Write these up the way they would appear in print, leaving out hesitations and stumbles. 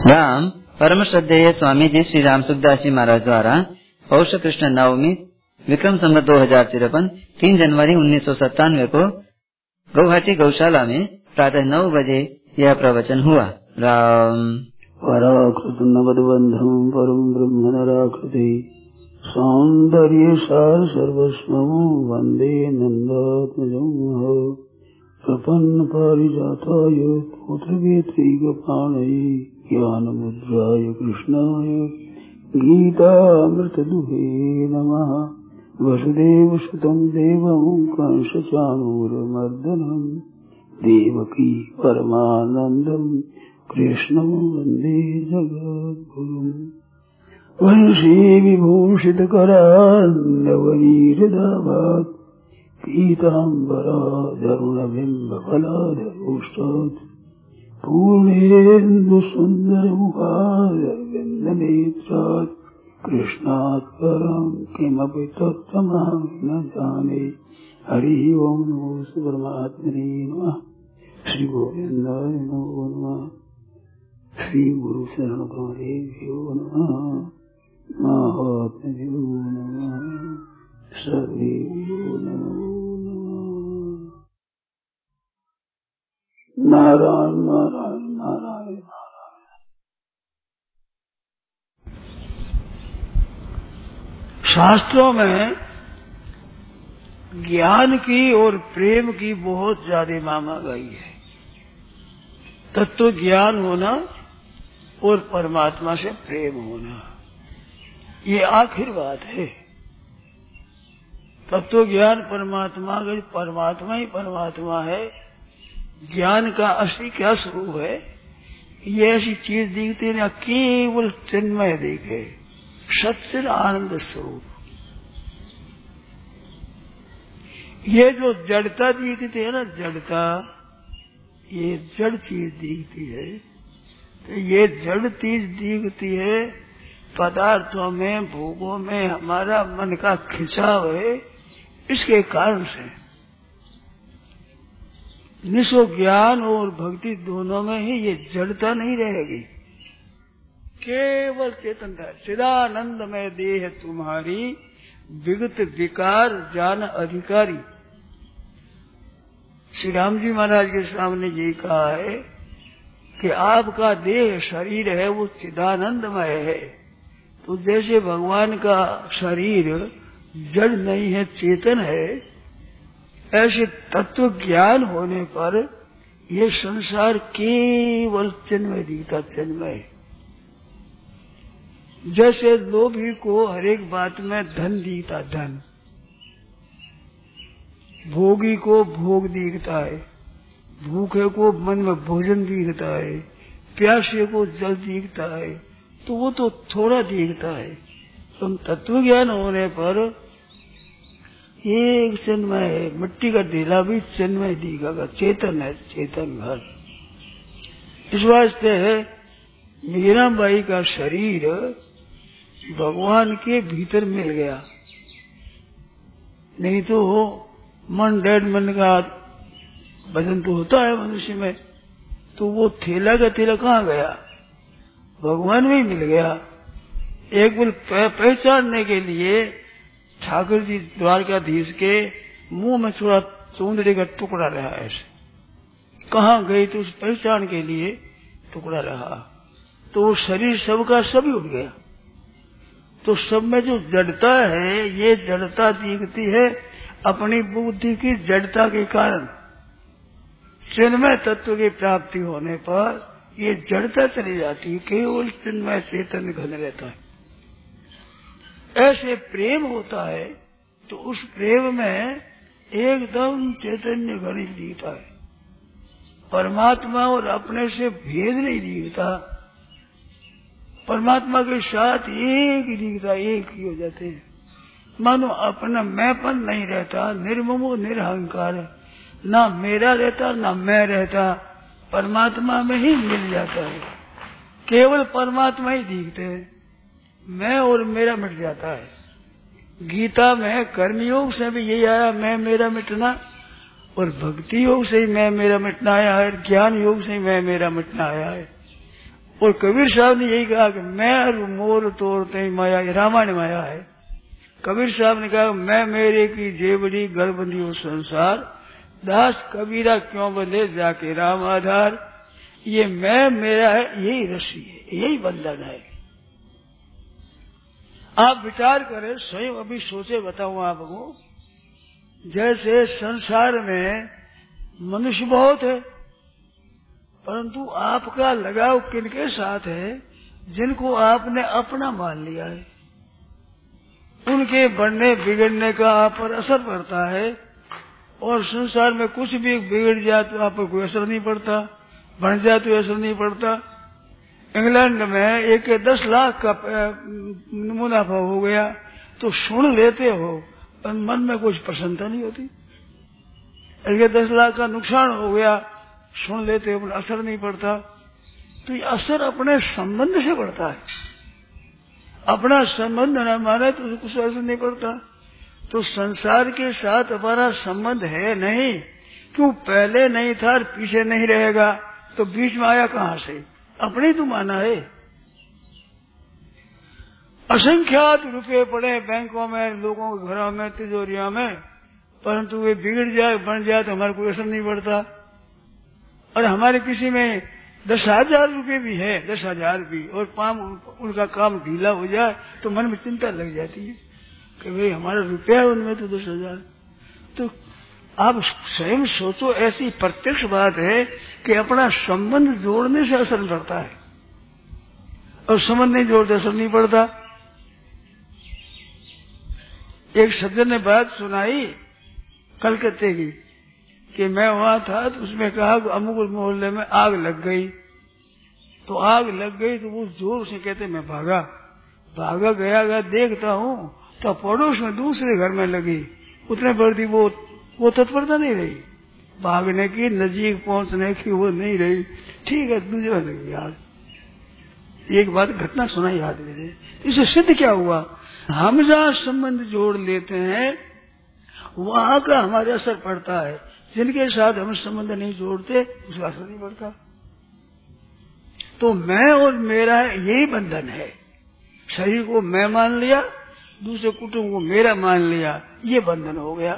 राम परम श्रद्धेय स्वामी जी श्री राम सुखदास जी महाराज द्वारा पौष कृष्ण नवमी विक्रम संवत 2053 3 जनवरी 1997 को गुवाहाटी गौशाला में प्रातः 9 बजे यह प्रवचन हुआ। राम पराकृतनवद्बन्धं परं ब्रह्म नराकृति सौन्दर्य सार सर्वस्वं वन्दे नन्दात्मजं प्रपन्न पारिजाताय पुत्रवेत्रैकपाणये ज्ञानमुद्राय कृष्णाय गीतामृतदुहे नमः। वसुदेवसुतं देवं कंसचाणूरमर्दनं देवकी परमानन्दं कृष्णं वन्दे जगद्गुरुम्। वंशी विभूषितकरान्नवनीरदाभात् पीताम्बरादरुणबिम्बफलाधरोष्टात् पूर्णेन्दुसुन्दरमुखारविन्दनेत्रात् कृष्णात् परं किमपि तत्त्वमहं न जाने। हरि ओं नमो परमात्मने नमः। श्री गोविन्दाय नमो नमः। श्री गुरु शरण कमलेभ्यो नमः। महात्म्यो नमः। सर्वेभ्यो नमो नमः। नारायण नारायण नारायण नारायण। शास्त्रों में ज्ञान की और प्रेम की बहुत ज्यादा मांगा गई है। तत्व ज्ञान होना और परमात्मा से प्रेम होना, ये आखिर बात है। तत्व ज्ञान परमात्मा का, परमात्मा ही परमात्मा है। ज्ञान का असली क्या स्वरूप है, ये ऐसी चीज दिखती ना, केवल चिन्मय दिखे, सच्चिद आनंद स्वरूप। ये जो जड़ता दिखती है ना, जड़ता, ये जड़ चीज दिखती है। तो ये जड़ चीज दिखती है, पदार्थों में, भोगों में हमारा मन का खिंचाव है, इसके कारण से निसो ज्ञान और भक्ति दोनों में ही ये जड़ता नहीं रहेगी, केवल चेतनता। चिदानंद में देह तुम्हारी, विगत विकार जान अधिकारी। श्री राम जी महाराज के सामने ये कहा है कि आपका देह शरीर है वो चिदानंदमय है। तो जैसे भगवान का शरीर जड़ नहीं है, चेतन है, ऐसे तत्व ज्ञान होने पर ये संसार केवल चिन्मय दिखता, चिन्मय। जैसे लोभी को हर एक बात में धन दिखता, धन, भोगी को भोग दिखता है, भूखे को मन में भोजन दिखता है, प्यासे को जल दिखता है, तो वो तो थोड़ा दिखता है। तुम तत्व ज्ञान होने पर एक चिन्मय है, मिट्टी का ढेला भी चिन्मय दिखेगा, चेतन है, चेतन घर। इस वास्ते है मीराबाई का शरीर भगवान के भीतर मिल गया, नहीं तो मन 1.5 मन का वजन तो होता है मनुष्य में, तो वो थैला का थैला कहाँ गया, भगवान में ही मिल गया। एक बोल पहचानने के लिए ठाकुर जी द्वारकाधीश के मुंह में थोड़ा चूंदड़ी का टुकड़ा रहा, ऐसे कहाँ गई तो उस पहचान के लिए टुकड़ा रहा, तो वो शरीर सबका सभी उठ गया। तो सब में जो जड़ता है, ये जड़ता दिखती है अपनी बुद्धि की जड़ता के कारण। चिन्मय तत्व की प्राप्ति होने पर ये जड़ता चली जाती है, केवल चिन्मय चेतन घन रहता है। ऐसे प्रेम होता है तो उस प्रेम में एकदम चैतन्य घनी दिखता है, परमात्मा और अपने से भेद नहीं दिखता, परमात्मा के साथ एक ही दिखता, एक ही हो जाते हैं। मानो अपना मैंपन नहीं रहता, निर्ममो निरहंकार, ना मेरा रहता ना मैं रहता, परमात्मा में ही मिल जाता है। केवल परमात्मा ही दिखते हैं, मैं और मेरा मिट जाता है। गीता में कर्मयोग से भी यही आया, मैं मेरा मिटना, और भक्ति योग से ही मैं मेरा मिटना आया है, ज्ञान योग से ही मैं मेरा मिटना आया है। और कबीर साहब ने यही कहा कि मैं मोर तोड़ते माया, ये रामायण माया है। कबीर साहब ने कहा मैं मेरे की जेबड़ी घर बंधी हो संसार, दास कबीरा क्यों बंधे जाके राम आधार। ये मैं मेरा है, यही रस्सी है, यही बंधन है। आप विचार करें, स्वयं अभी सोचे बताऊं आपको। जैसे संसार में मनुष्य बहुत है, परंतु आपका लगाव किनके साथ है? जिनको आपने अपना मान लिया है। उनके बढ़ने बिगड़ने का आप पर असर पड़ता है। और संसार में कुछ भी बिगड़ जाए तो आप पर कोई असर नहीं पड़ता, बढ़ जाए तो असर नहीं पड़ता। इंग्लैंड में एक 10 लाख का मुनाफा हो गया तो सुन लेते हो, पर मन में कुछ प्रसन्नता नहीं होती। एक 10 लाख का नुकसान हो गया, सुन लेते हो, पर असर नहीं पड़ता। तो ये असर अपने संबंध से पड़ता है। अपना संबंध न माने तो कुछ असर नहीं पड़ता। तो संसार के साथ हमारा संबंध है नहीं, क्यों? पहले नहीं था और पीछे नहीं रहेगा, तो बीच में आया कहां से? अपने तो माना है। असंख्यात रुपए पड़े बैंकों में, लोगों के घरों में, तिजोरियों में, परंतु वे बिगड़ जाए, बन जाए तो हमारा कोई असर नहीं पड़ता। और हमारे किसी में 10,000 रुपये भी है, 10,000 भी, और उनका काम ढीला हो जाए तो मन में चिंता लग जाती है कि भाई हमारा रुपया है उनमें तो 10,000। तो आप स्वयं सोचो, ऐसी प्रत्यक्ष बात है कि अपना संबंध जोड़ने से असर पड़ता है, और संबंध नहीं जोड़ते असर नहीं पड़ता। एक सज्जन ने बात सुनाई कलकत्ते की कि मैं वहां था, तो उसमें कहा कि अमुक मोहल्ले में आग लग गई। तो आग लग गई तो वो जोर से कहते मैं भागा गया देखता हूँ तो पड़ोस में दूसरे घर में लगी। उतने पर थी वो तत्परता नहीं रही, भागने की, नजीक पहुंचने की वो नहीं रही। ठीक है, दूसरे लगी आग। एक बात घटना सुनाई याद मेरे। इससे सिद्ध क्या हुआ? हम जहाँ संबंध जोड़ लेते हैं वहां का हमारे असर पड़ता है। जिनके साथ हम संबंध नहीं जोड़ते उसका असर नहीं पड़ता। तो मैं और मेरा यही बंधन है। शरीर को मैं मान लिया, दूसरे कुटुंब को मेरा मान लिया, ये बंधन हो गया।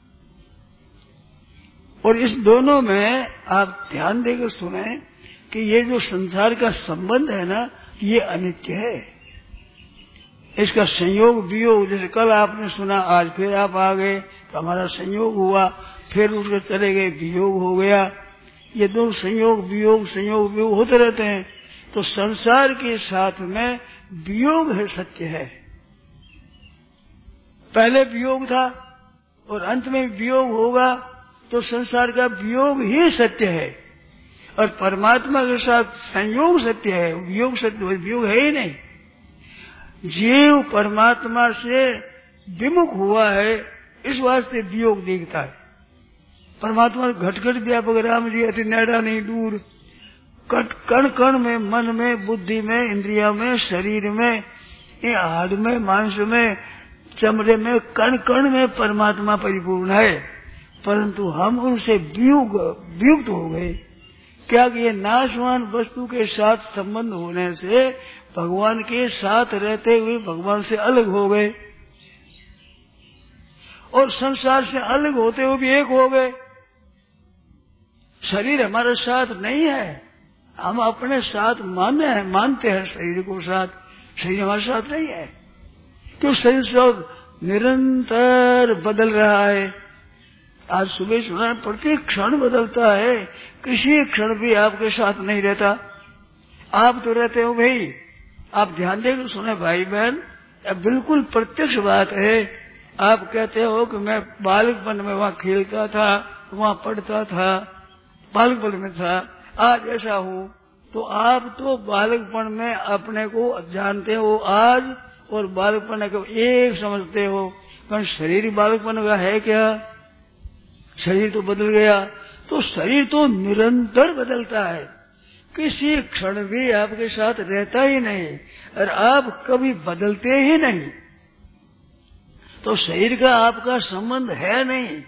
और इस दोनों में आप ध्यान देकर सुने कि ये जो संसार का संबंध है ना, ये अनित्य है। इसका संयोग वियोग, जैसे कल आपने सुना, आज फिर आप आ गए तो हमारा संयोग हुआ, फिर उठ कर चले गए, वियोग हो गया। ये दो संयोग वियोग होते रहते हैं। तो संसार के साथ में वियोग है, सत्य है। पहले वियोग था और अंत में वियोग होगा, तो संसार का वियोग ही सत्य है। और परमात्मा के साथ संयोग सत्य है, वियोग सत्य, वियोग है ही नहीं। जीव परमात्मा से विमुख हुआ है, इस वास्ते वियोग दिखता है। परमात्मा घट व्यापक राम जी अति नैरा नहीं दूर, कण कण में, मन में, बुद्धि में, इंद्रिया में, शरीर में, ये हाड़ में, मांस में, चमड़े में, कण कण में परमात्मा परिपूर्ण है। परंतु हम उनसे वियुक्त हो गए। क्या कि ये नाशवान वस्तु के साथ संबंध होने से भगवान के साथ रहते हुए भगवान से अलग हो गए, और संसार से अलग होते हुए भी एक हो गए। शरीर हमारे साथ नहीं है, हम अपने साथ मानते हैं शरीर को साथ, शरीर हमारे साथ नहीं है। क्यों? शरीर सब निरंतर बदल रहा है। आज सुबह सुना, प्रत्येक क्षण बदलता है, किसी क्षण भी आपके साथ नहीं रहता। आप तो रहते हो भाई। आप ध्यान देकर सुने भाई बहन, बिल्कुल प्रत्यक्ष बात है। आप कहते हो कि मैं बालकपन में वहाँ खेलता था, वहाँ पढ़ता था, बालकपन में था, आज ऐसा हूँ। तो आप तो बालकपन में अपने को जानते हो आज, और बालकपन को एक समझते हो, पर शरीर बालकपन का है क्या? शरीर तो बदल गया। तो शरीर तो निरंतर बदलता है, किसी क्षण भी आपके साथ रहता ही नहीं, और आप कभी बदलते ही नहीं। तो शरीर का आपका संबंध है नहीं।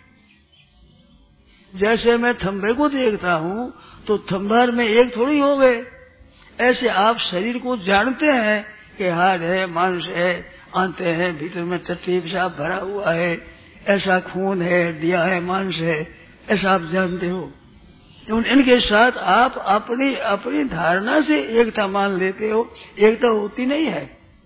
जैसे मैं थंबे को देखता हूँ तो थंबार में एक थोड़ी हो गए, ऐसे आप शरीर को जानते हैं कि हार्ड है, मांस है, आंते हैं, भीतर में टट्टी पेशाब भरा हुआ है, ऐसा खून है, हड्डियां है, मांस है, ऐसा आप जानते हो। तो इनके साथ आप अपनी अपनी धारणा से एकता मान लेते हो, एकता होती नहीं है।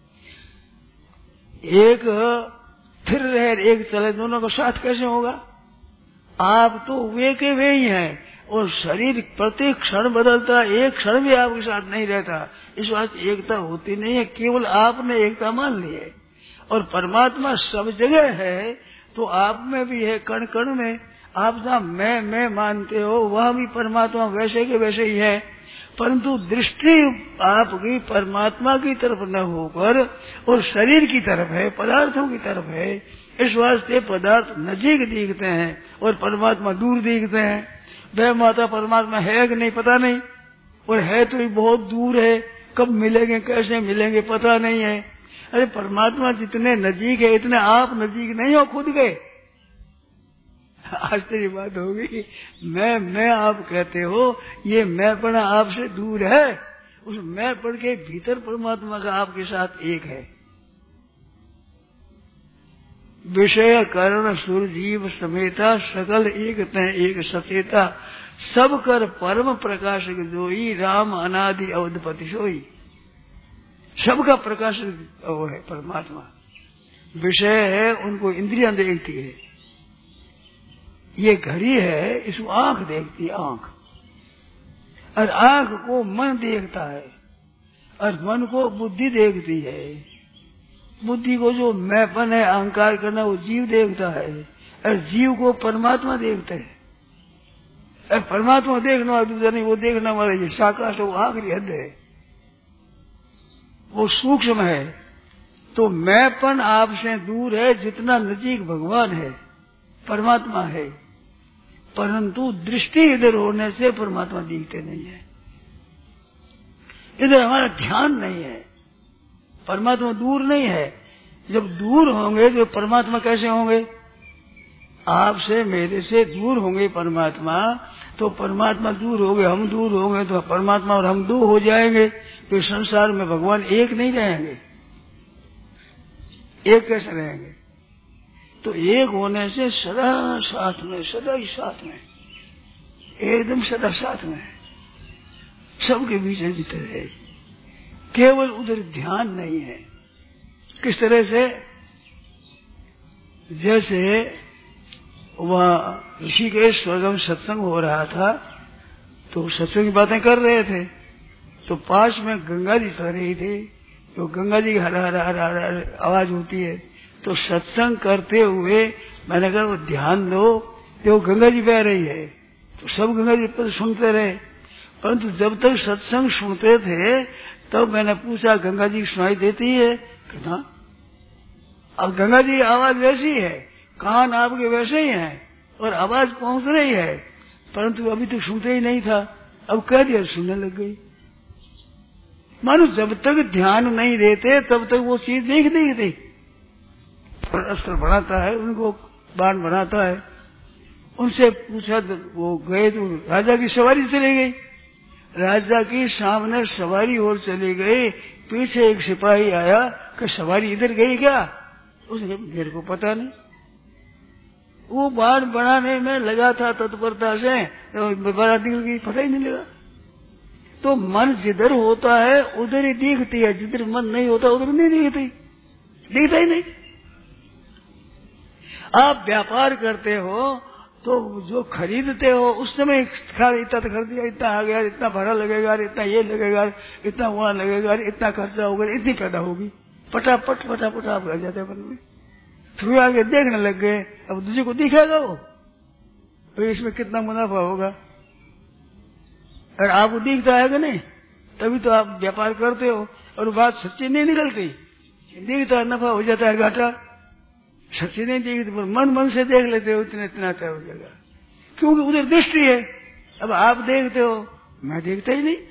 एक स्थिर रहे, एक चले, दोनों का साथ कैसे होगा? आप तो वे के वे ही हैं और शरीर प्रत्येक क्षण बदलता, एक क्षण भी आपके साथ नहीं रहता। इस बात एकता होती नहीं है, केवल आपने एकता मान ली है। और परमात्मा सब जगह है, तो आप में भी है, कण कण में। आप जहाँ मैं मानते हो, वहाँ भी परमात्मा वैसे के वैसे ही है, परंतु दृष्टि आपकी परमात्मा की तरफ न होकर और शरीर की तरफ है, पदार्थों की तरफ है। इस वास्ते पदार्थ नजीक दिखते हैं और परमात्मा दूर दिखते हैं। वह माता परमात्मा है कि नहीं पता नहीं, और है तो ये बहुत दूर है, कब मिलेंगे, कैसे मिलेंगे, पता नहीं है। अरे परमात्मा जितने नजीक है, इतने आप नजीक नहीं हो खुद के। आश्चर्य बात होगी, मैं आप कहते हो, ये मैंपना आपसे दूर है, उस मैंपन के भीतर परमात्मा का आपके साथ एक है। विषय कर्ण सुर जीव समेता, सकल एक तय एक सचेता, सब कर परम प्रकाश जोई, राम अनादि अवधपति सोई। सबका प्रकाश वो है परमात्मा। विषय है, उनको इंद्रियां देखती है। ये घड़ी है, इसको आंख देखती है, आंख, और आंख को मन देखता है, और मन को बुद्धि देखती है। बुद्धि को जो मैंपन है, अहंकार करना, वो जीव देखता है, और जीव को परमात्मा देखते है। और परमात्मा देखने वाला दूसरा नहीं, वो देखने वाला ये साकार, तो आखिरी हद है, वो सूक्ष्म है। तो मैंपन आपसे दूर है, जितना नजीक भगवान है, परमात्मा है, परंतु दृष्टि इधर होने से परमात्मा दिखते नहीं है। इधर हमारा ध्यान नहीं है, परमात्मा दूर नहीं है। जब दूर होंगे तो परमात्मा कैसे होंगे? आपसे मेरे से दूर होंगे परमात्मा, तो परमात्मा दूर होंगे, हम दूर होंगे, तो परमात्मा और हम दो हो जाएंगे। तो संसार में भगवान एक नहीं रहेंगे, एक कैसे रहेंगे? तो एक होने से सदा साथ में, सदा ही साथ में, एकदम सदा साथ में, सबके बीच भीतर है, केवल उधर ध्यान नहीं है। किस तरह से? जैसे वह ऋषिकेश स्वर्गम सत्संग हो रहा था, तो सत्संग की बातें कर रहे थे, तो पास में गंगा जी चल रही थी। तो गंगा जी की हर हर हर हर आवाज होती है, तो सत्संग करते हुए मैंने कहा वो ध्यान दो, तो गंगा जी बह रही है, तो सब गंगा जी पर सुनते रहे। परंतु जब तक सत्संग सुनते थे, तब मैंने पूछा गंगा जी सुनाई देती है? कहना अब गंगा जी की आवाज वैसी है, कान आपके वैसे ही हैं, और आवाज पहुंच रही है, परंतु अभी तो सुनते ही नहीं था, अब कह दिया सुनने लग गई। मानो जब तक ध्यान नहीं देते तब तक वो चीज नहीं दिखती। अस्त्र बनाता है, उनको बाण बनाता है। उनसे पूछा, वो गए तो राजा की सवारी चली गई, राजा की सामने सवारी और चली गई, पीछे एक सिपाही आया कि सवारी इधर गई क्या? उसने मेरे को पता नहीं, वो बाण बनाने में लगा था तत्परता से, तो बारात निकल गई, पता ही नहीं लगा। तो मन जिधर होता है उधर ही दिखती है, जिधर मन नहीं होता उधर नहीं दिखती, दिखता ही नहीं। आप व्यापार करते हो तो जो खरीदते हो उस समय इतना तो खरीद दिया, इतना आ गया, इतना भाड़ा लगेगा, इतना ये लगेगा, इतना वहां लगेगा, इतना खर्चा होगा, इतनी पैदा होगी, पटापट पटापट आप लग जाते मन में। फिर आगे देखने लग गए, अब दूसरे को दिखेगा वो, तो इसमें कितना मुनाफा होगा, और आपको दिखता है कि नहीं, तभी तो आप व्यापार करते हो। और बात सच्ची नहीं निकलती, दिखता नफा हो जाता है घाटा, सच्ची नहीं दिखती, पर मन से देख लेते हो, इतना इतना तय हो जाएगा, क्योंकि उधर दृष्टि है। अब आप देखते हो, मैं देखता ही नहीं।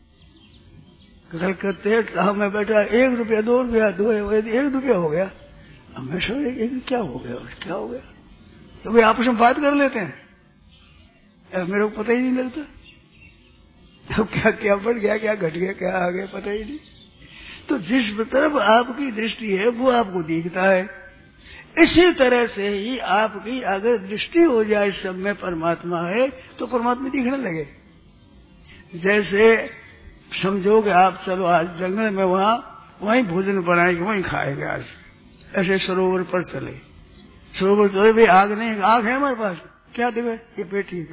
कलकत्ते ट्राम में बैठा, 1 रुपया 2 रुपया 1 रुपया हो गया, अब मैं सोच क्या हो गया, क्या हो गया, तो वे आपस में बात कर लेते हैं, मेरे को पता ही नहीं लगता। अब क्या क्या बढ़ गया, क्या घट गया, क्या आ गया, पता ही नहीं। तो जिस तरफ आपकी दृष्टि है वो आपको दिखता है। इसी तरह से ही आपकी अगर दृष्टि हो जाए सब में परमात्मा है तो परमात्मा दिखने लगे। जैसे समझो कि आप चलो आज जंगल में वहीं भोजन बनाएंगे, वहीं खाएंगे आज। ऐसे सरोवर पर चले, सरोवर चले भाई, आग नहीं, आग है हमारे पास, क्या देवे, ये पेटी।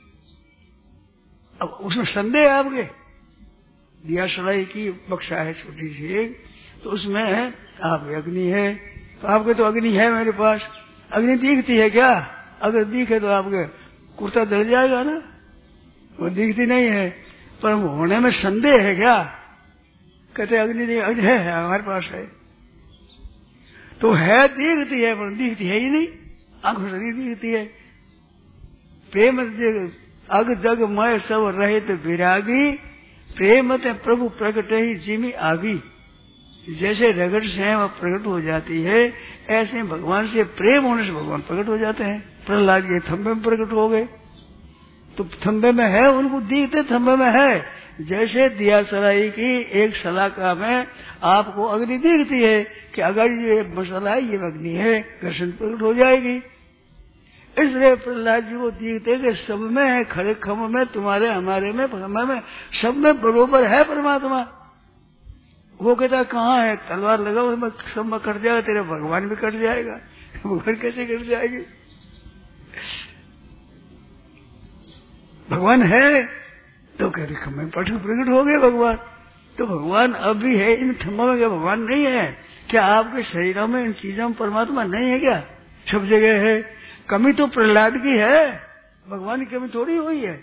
अब उसमें संदेह है आपके, दिया सलाई की बक्सा है छोटी सी एक, तो उसमें आप अग्नि है, तो आपके तो अग्नि है मेरे पास। अग्नि दिखती है क्या? अगर दिखे तो आपके कुर्ता जल जाएगा ना, वो दिखती नहीं है। पर होने में संदेह है क्या? कहते अग्नि नहीं, अग्नि है हमारे पास है। तो है, दिखती है पर दिखती है ही नहीं, आंखों से नहीं दिखती है। प्रेम अग जग मय सब रहित विरागी, प्रेम ते प्रभु प्रकट ही जिमी आगी। जैसे रगड़ से वह प्रकट हो जाती है, ऐसे भगवान से प्रेम होने से भगवान प्रकट हो जाते हैं। प्रहलाद के थंबे में प्रकट हो गए, तो थंबे में है, उनको दिखते थंबे में है। जैसे दिया सलाई की एक सलाका में आपको अग्नि दिखती है कि अगर ये मसाला है, ये अग्नि है, घर्षण प्रकट हो जाएगी। इसलिए प्रहलाद जी को दिखते कि सब में है, खड़े खम्भ में, तुम्हारे हमारे में, हमारे में, सब में बरोबर है परमात्मा। वो कहता कहाँ है? तलवार लगाओ, उसमें सब में कट जाएगा, तेरा भगवान भी कट जाएगा। भगवान कैसे कट जाएगी? भगवान है तो कहते खम्भे प्रकट हो गए भगवान। तो भगवान अभी है इन थम्बों में, क्या भगवान नहीं है? क्या आपके शरीरों में इन चीजों में परमात्मा नहीं है क्या? सब जगह है। कमी तो प्रहलाद की है, भगवान की कमी थोड़ी हुई है।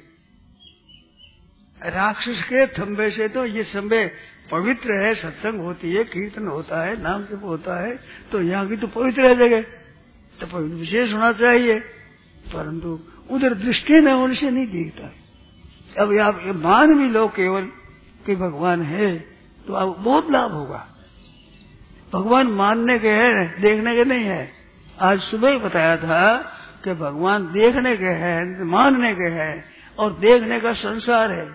राक्षस के थंबे से तो ये थंबे पवित्र है, सत्संग होती है, कीर्तन होता है, नाम जप होता है, तो यहाँ की तो पवित्र है जगह, तो पवित्र विशेष होना चाहिए। परंतु उधर दृष्टि न होने से नहीं दिखता। अब आप ये मान भी लो केवल कि भगवान है तो अब बहुत लाभ होगा। भगवान मानने के हैं, देखने के नहीं है। आज सुबह ही बताया था कि भगवान देखने के हैं, मानने के हैं, और देखने का संसार है।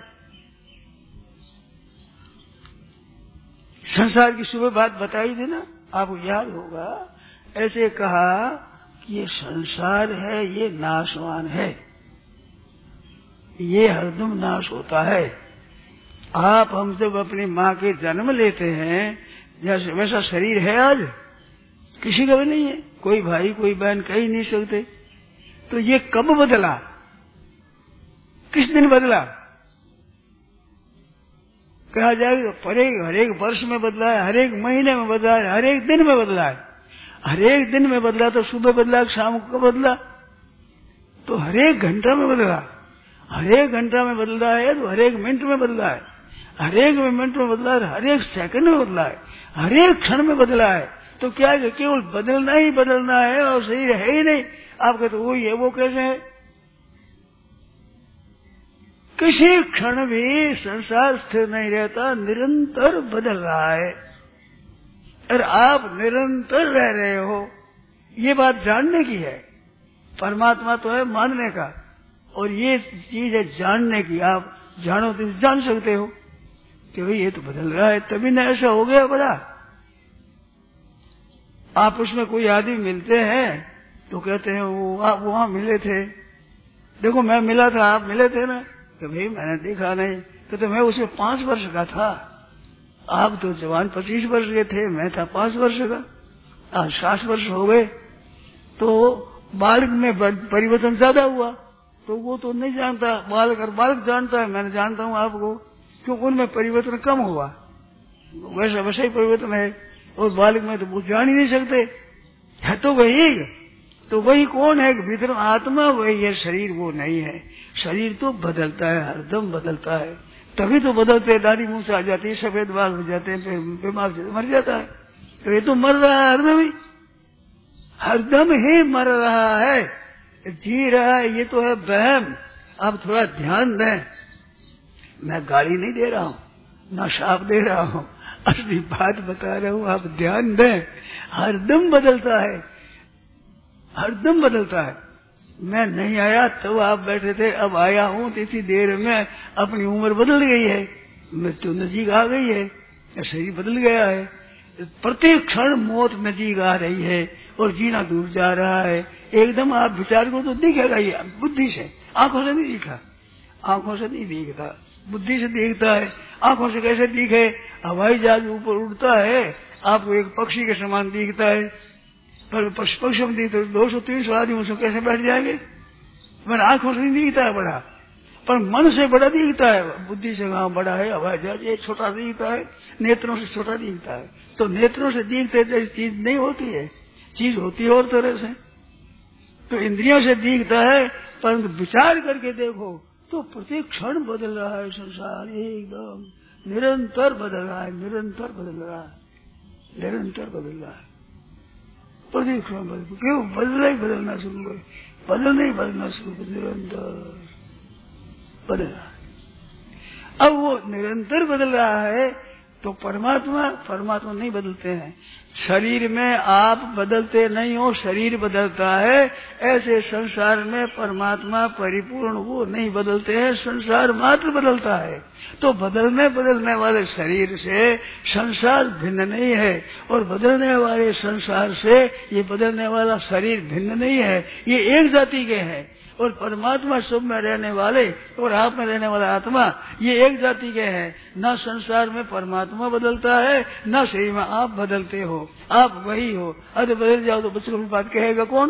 संसार की सुबह बात बताई थी ना, आपको याद होगा। ऐसे कहा कि ये संसार है, ये नाशवान है, ये हरदम नाश होता है। आप हम जब अपनी माँ के जन्म लेते हैं, जैसे वैसा शरीर है आज किसी का भी नहीं है, कोई भाई कोई बहन कह ही नहीं सकते। तो ये कब बदला, किस दिन बदला? कहा जाएगा हर एक वर्ष में बदला है, हर एक महीने में बदला है, हर एक दिन में बदला है। हर एक दिन में बदला तो सुबह बदला, शाम को बदला, तो हर एक घंटा में बदला। हर एक घंटा में बदला है तो हर एक मिनट में बदला है, हर एक मिनट में बदला है, हर एक सेकंड में बदला है, हर एक क्षण में बदला है। तो क्या है, केवल बदलना ही बदलना है और शरीर है ही नहीं। आप कहते वही है, वो कैसे है? किसी क्षण भी संसार स्थिर नहीं रहता, निरंतर बदल रहा है, और आप निरंतर रह रहे हो। ये बात जानने की है। परमात्मा तो है मानने का, और ये चीज है जानने की। आप जानो तो जान सकते हो कि भाई ये तो बदल रहा है, तभी न ऐसा हो गया बड़ा। आप उसमें कोई आदमी मिलते हैं तो कहते हैं वो आप वहां मिले थे, देखो मैं मिला था, आप मिले थे ना? कि भाई मैंने देखा नहीं। तो मैं उसमें 5 वर्ष का था, आप तो जवान 25 वर्ष के थे, मैं था 5 वर्ष का। आज 60 वर्ष हो गए, तो बालक में परिवर्तन ज्यादा हुआ। तो वो तो नहीं जानता, बालक और बालक जानता है, मैंने जानता हूँ आपको, क्योंकि उनमें परिवर्तन कम हुआ, वैसा वैसा ही परिवर्तन है। और बालक में तो वो जान ही नहीं सकते, है तो वही। तो वही कौन है? भीतर आत्मा वही है, शरीर वो नहीं है। शरीर तो बदलता है, हरदम बदलता है, तभी तो बदलते। दाढ़ी मुंह से आ जाती है, सफेद बाल हो जाते हैं, बीमार से मर जाता है। तो ये तो मर रहा है हरदम ही, हरदम ही मर रहा है, जी रहा है। ये तो है वहम। आप थोड़ा ध्यान दें, मैं गाली नहीं दे रहा हूँ, ना शाप दे रहा हूँ, असली बात बता रहा हूँ। आप ध्यान दें, हरदम बदलता है, हरदम बदलता है। मैं नहीं आया तब आप बैठे थे, अब आया हूँ तो इतनी देर में अपनी उम्र बदल गई है, मृत्यु नजीक आ गई है, शरीर बदल गया है। प्रत्येक क्षण मौत नजीक आ रही है और जीना दूर जा रहा है। एकदम आप विचार को तो दिखेगा ये बुद्धि से, आंखों से नहीं दिखा, आंखों से नहीं दिखता, बुद्धि से दिखता है। आंखों से कैसे दिखे? हवाई जहाज ऊपर उड़ता है, आपको एक पक्षी के समान दिखता है, पर पक्षी में दिखता है 200-300 आदमी उसमें कैसे बैठ जाएंगे? मैंने आंखों से नहीं दिखता है बड़ा, पर मन से बड़ा दिखता है। बुद्धि से कहाँ बड़ा है हवाई जहाज, ये छोटा दिखता है, नेत्रों से छोटा दिखता है। तो नेत्रों से दिखते जैसी चीज नहीं होती है, चीज होती है और तरह से। तो इंद्रियों से दिखता है, परंतु विचार करके देखो तो प्रत्येक क्षण बदल रहा है संसार, एकदम निरंतर बदल रहा है, निरंतर बदल रहा है, निरंतर बदल रहा है। प्रत्येक क्षण बदल, क्यों बदलना ही बदलना शुरू कर, बदलना ही बदलना शुरू कर, निरंतर बदल रहा है। अब वो निरंतर बदल रहा है तो परमात्मा नहीं बदलते हैं। शरीर में आप बदलते नहीं हो, शरीर बदलता है। ऐसे संसार में परमात्मा परिपूर्ण वो नहीं बदलते हैं, संसार मात्र बदलता है। तो बदलने वाले शरीर से संसार भिन्न नहीं है, और बदलने वाले संसार से ये बदलने वाला शरीर भिन्न नहीं है, ये एक जाति के हैं। और परमात्मा सब में रहने वाले और आप में रहने वाला आत्मा ये एक जाति के हैं। न संसार में परमात्मा बदलता है, न शरीर में आप बदलते हो, आप वही हो। अरे बदल जाओ तो बच्चों की बात कहेगा कौन?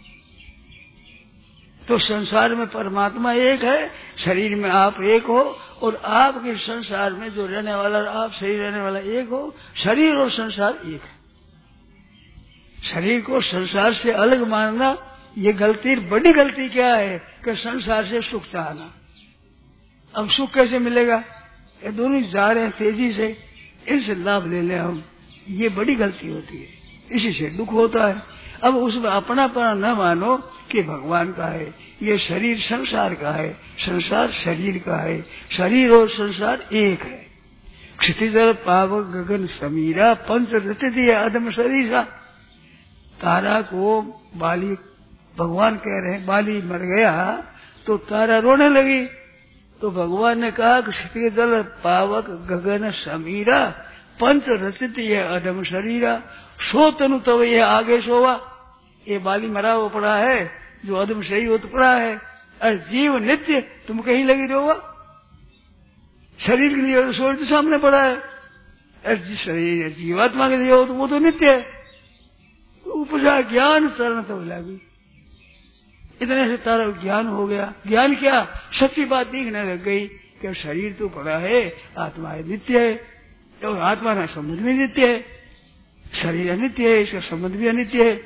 तो संसार में परमात्मा एक है, शरीर में आप एक हो, और आपके संसार में जो रहने वाला आप शरीर रहने वाला एक हो। शरीर और संसार एक है। शरीर को संसार से अलग मानना ये गलती, बड़ी गलती क्या है कि संसार से सुख चाहना। अब सुख कैसे मिलेगा? ये दोनों जा रहे हैं तेजी से, इनसे लाभ ले ले हम, ये बड़ी गलती होती है, इसी से दुख होता है। अब उसमें अपनापना न मानो कि भगवान का है, ये शरीर संसार का है, संसार शरीर का है, शरीर और संसार एक है। क्षितिजल पावक गगन समीरा पंच रति अदम शरीरा। तारा को बाली भगवान कह रहे हैं, बाली मर गया तो तारा रोने लगी, तो भगवान ने कहा कि क्षितिजल पावक गगन समीरा पंच रचित ये अधम शरीरा। सो तनु तब ये आगे सोवा। ये बाली मरा हुआ पड़ा है, जो अधम शरीर हो तो पड़ा है। अरे जीव नित्य, तुम कहीं लगी रहोगा? शरीर के लिए सूर्य तो सामने पड़ा है। अरे शरीर जीवात्मा के लिए हो तो वो तो नित्य है। उपजा ज्ञान शरण तो लगी, इतने से तारा ज्ञान हो गया। ज्ञान क्या? सच्ची बात दिखने लग गई कि शरीर तो पड़ा है, आत्मा नित्य है, तो आत्मा का संबंध भी नित्य है, शरीर अनित्य है, इसका संबंध भी अनित्य है।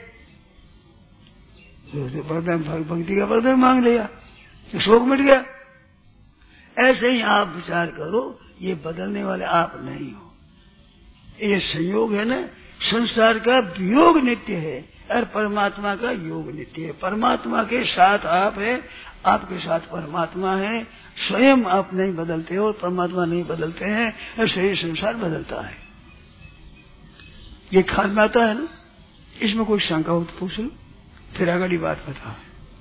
भक्ति का वरदान मांग लिया, शोक मिट गया। ऐसे ही आप विचार करो, ये बदलने वाले आप नहीं हो, ये संयोग है ना। संसार का वियोग नित्य है और परमात्मा का योग नित्य है। परमात्मा के साथ आप है, आपके साथ परमात्मा है। स्वयं आप नहीं बदलते हो, परमात्मा नहीं बदलते हैं, ऐसे ही संसार बदलता है। ये ख्याल में आता है ना? इसमें कोई शंका हो तो पूछ लो, फिर अगली बात बताओ।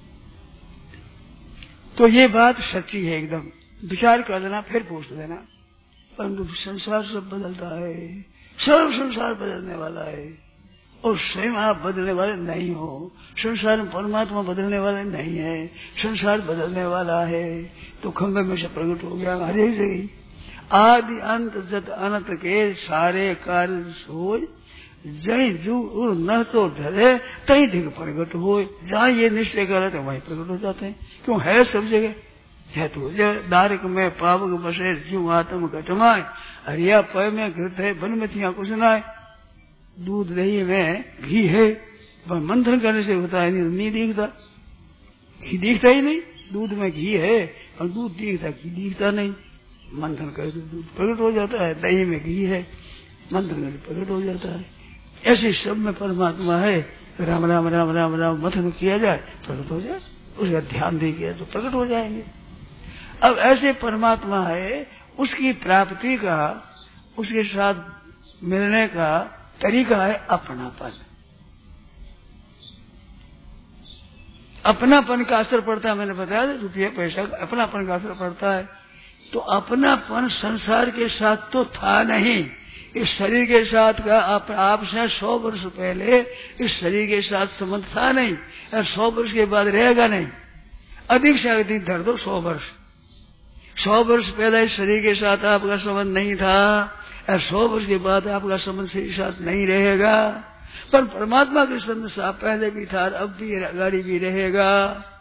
तो ये बात सच्ची है, एकदम विचार कर लेना, फिर पूछ लेना। परंतु संसार सब बदलता है, सर्व संसार बदलने वाला है, और स्वयं आप बदलने वाले नहीं हो। संसार में परमात्मा बदलने वाले नहीं है, संसार बदलने वाला है। तो खंभे में से प्रकट हो गया हरे से आदि अंत जत अनंत के सारे कार्य सोच जय जू न तो ढले तही दिख प्रकट हो। जहाँ ये निश्चय करे तो वहीं प्रकट हो जाते हैं। क्यों है सब जगह है तो दारिक में पावक बसे जीव आत्म घटमाए। हरिया पय में घृत है, वन में थिया कुछ ना है। दूध दही में घी है, पर मंथन करने से होता है, नहीं दिखता, घी दिखता ही नहीं। दूध में घी है और दूध दिखता, घी दिखता नहीं। मंथन करे तो दूध प्रकट हो जाता है, दही में घी है, मंथन करे प्रकट हो जाता है। ऐसे सब में परमात्मा है। राम राम राम राम राम मंथन किया जाए प्रकट हो जाए, उसका ध्यान दे किया तो प्रकट हो जाएंगे। अब ऐसे परमात्मा है, उसकी प्राप्ति का, उसके साथ मिलने का तरीका है अपनापन। अपनापन का असर पड़ता है। मैंने बताया रुपये पैसा अपनापन का असर पड़ता है। तो अपनापन संसार के साथ तो था नहीं, इस शरीर के साथ का आपसे 100 वर्ष पहले इस शरीर के साथ संबंध था नहीं, और 100 वर्ष के बाद रहेगा नहीं। अधिक से अधिक धर दो 100 वर्ष। 100 वर्ष पहले इस शरीर के साथ आपका संबंध नहीं था, और 100 वर्ष के बाद आपका संबंध शरीर के साथ नहीं रहेगा। पर परमात्मा के संबंध से पहले भी था, अब भी आगे भी रहेगा।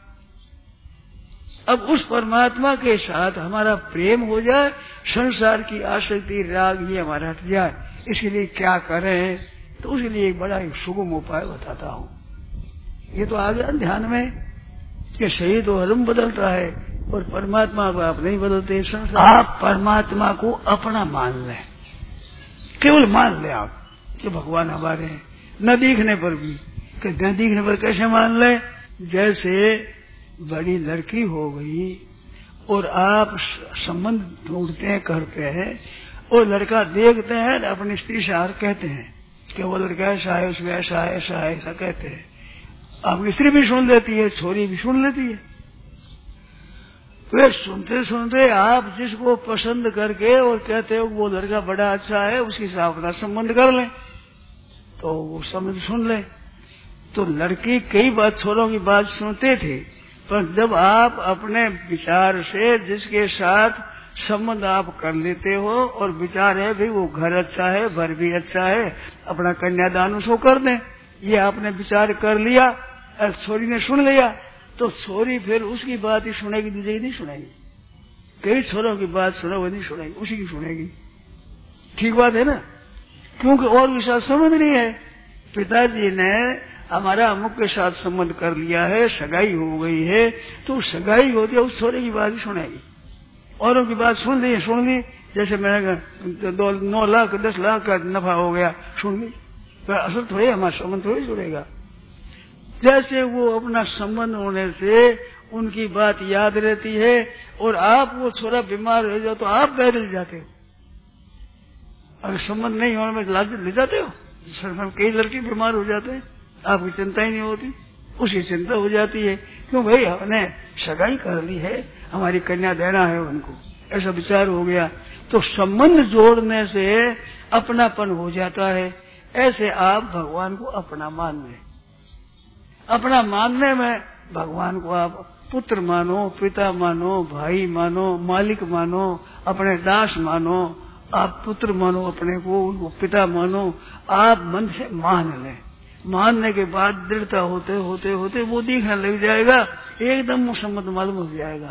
अब उस परमात्मा के साथ हमारा प्रेम हो जाए, संसार की आसक्ति राग ये हमारा हट जाए। इसके लिए क्या करें? तो उसके लिए एक बड़ा सुगम उपाय बताता हूँ। ये तो आ गया ध्यान में कि शरीर तो हरम बदलता है और परमात्मा को आप नहीं बदलते। आप परमात्मा को अपना मान लें, केवल मान लें आप कि भगवान हमारे हैं, न दिखने पर भी। कि न दिखने पर कैसे मान लें? जैसे बड़ी लड़की हो गई और आप संबंध ढूंढते हैं, करते हैं, और लड़का देखते हैं, अपनी स्त्री से कहते हैं कि वो लड़का ऐसा है, उसमें ऐसा है, ऐसा है, ऐसा कहते हैं। आपकी स्त्री भी सुन लेती है, छोरी भी सुन लेती है। वे सुनते सुनते आप जिसको पसंद करके और कहते हो वो लड़का बड़ा अच्छा है, उसके साथ अपना संबंध कर लें, तो वो संबंध सुन लें। तो लड़की कई बार छोरों की बात सुनते थे, पर जब आप अपने विचार से जिसके साथ संबंध आप कर लेते हो और विचार है भाई वो घर अच्छा है, भर भी अच्छा है, अपना कन्यादान उसको कर दें, ये आपने विचार कर लिया और छोरी ने सुन लिया, तो छोरी फिर उसकी बात ही सुनेगी, दूसरे की नहीं सुनेगी। कई छोरों की बात सुनो वो नहीं सुनेगी, उसी की सुनेगी। ठीक बात है ना? क्योंकि और के साथ संबंध नहीं है। पिताजी ने हमारा अमुक के साथ संबंध कर लिया है, सगाई हो गई है, तो सगाई होती है उस छोरे की बात ही सुनेगी। औरों की बात सुन ली, जैसे मैंने 9 लाख 10 लाख का नफा हो गया, सुन ली, पर असर थोड़ी हमारा संबंध थोड़ी जुड़ेगा। जैसे वो अपना संबंध होने से उनकी बात याद रहती है, और आप वो छोरा बीमार हो जाओ तो आप पैदल जाते हो, अगर संबंध नहीं होने में लाज ले जाते हो। कई लड़के बीमार हो जाते हैं, आपकी चिंता ही नहीं होती, उसकी चिंता हो जाती है। क्यों भाई, हमने सगाई कर ली है, हमारी कन्या देना है उनको, ऐसा विचार हो गया। तो संबंध जोड़ने से अपनापन हो जाता है। ऐसे आप भगवान को अपना मान लें। अपना मानने में भगवान को आप पुत्र मानो, पिता मानो, भाई मानो, मालिक मानो, अपने दास मानो, आप पुत्र मानो अपने को, उनको पिता मानो, आप मन से मान लें। मानने के बाद दृढ़ता होते होते होते वो दिखने लग जाएगा, एकदम वो संबंध मालूम हो जाएगा।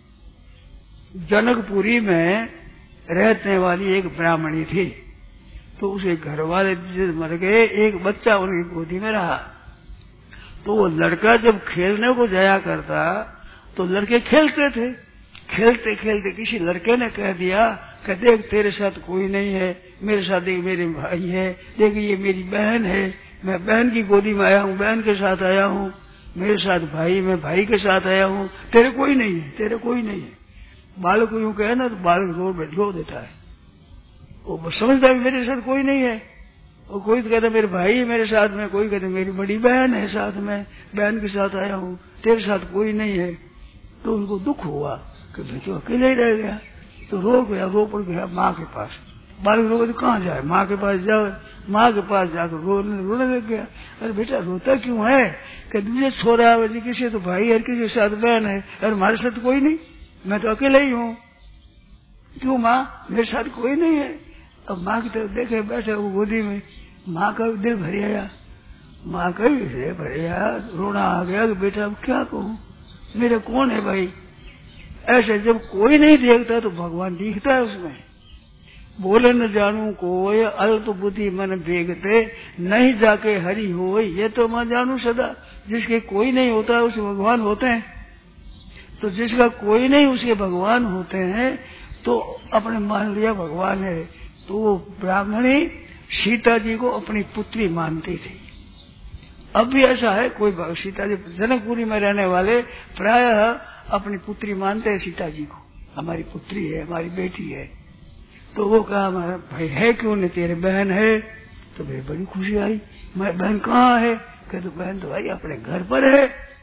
जनकपुरी में रहने वाली एक ब्राह्मणी थी, तो उसके घर वाले मर गए, एक बच्चा उनकी गोदी में रहा। तो वो लड़का जब खेलने को जाया करता तो लड़के खेलते थे, खेलते खेलते किसी लड़के ने कह दिया कि देख तेरे साथ कोई नहीं है, मेरे साथ देख मेरे भाई है, देख ये मेरी बहन है, मैं बहन की गोदी में आया हूँ, बहन के साथ आया हूँ, मेरे साथ भाई, मैं भाई के साथ आया हूँ, तेरे कोई नहीं है, तेरे कोई नहीं है। बालक को यूं कहे ना तो बालक रो देता है, वो समझता है मेरे साथ कोई नहीं है। और कोई तो कहता मेरे भाई है मेरे साथ में, कोई कहता मेरी बड़ी बहन है साथ में, बहन के साथ आया हूँ, तेरे साथ कोई नहीं है। तो उनको दुख हुआ कि भाई तो अकेले ही रह गया, तो रो गया, रो पड़ गया माँ के पास। बालक रो तो कहाँ जाए, माँ के पास जाओ, माँ के पास जाकर रोने लग गया। अरे बेटा रोता क्यों है? कि दूसरे छोरा किसी तो भाई है, किसी के साथ बहन है, और हमारे साथ कोई नहीं, मैं तो अकेले ही हूँ। क्यों माँ, मेरे साथ कोई नहीं है? अब माँ की तरफ देखे बैठे वो गोदी में, माँ का दिल भर आया, माँ का हृदय भर आया, रोना आ गया कि बेटा अब क्या कहूँ, मेरे कौन है भाई। ऐसे जब कोई नहीं देखता तो भगवान दिखता है उसमें। बोले न जानू कोय अल्प बुद्धि मन बेगते, नहीं जाके हरि हो ये तो मैं जानू सदा। जिसके कोई नहीं होता उसके भगवान होते हैं, तो जिसका कोई नहीं उसके भगवान होते हैं। तो अपने मान लिया भगवान है। तो वो ब्राह्मणी सीता जी को अपनी पुत्री मानती थी। अब भी ऐसा है, कोई सीता जी जनकपुरी में रहने वाले प्रायः अपनी पुत्री मानते हैं सीता जी को, हमारी पुत्री है, हमारी बेटी है। तो वो कहा हमारा भाई है क्यों नहीं, तेरे बहन है? तो भाई बड़ी खुशी आई, मैं बहन कहाँ है? कहते बहन तो भाई अपने घर पर है।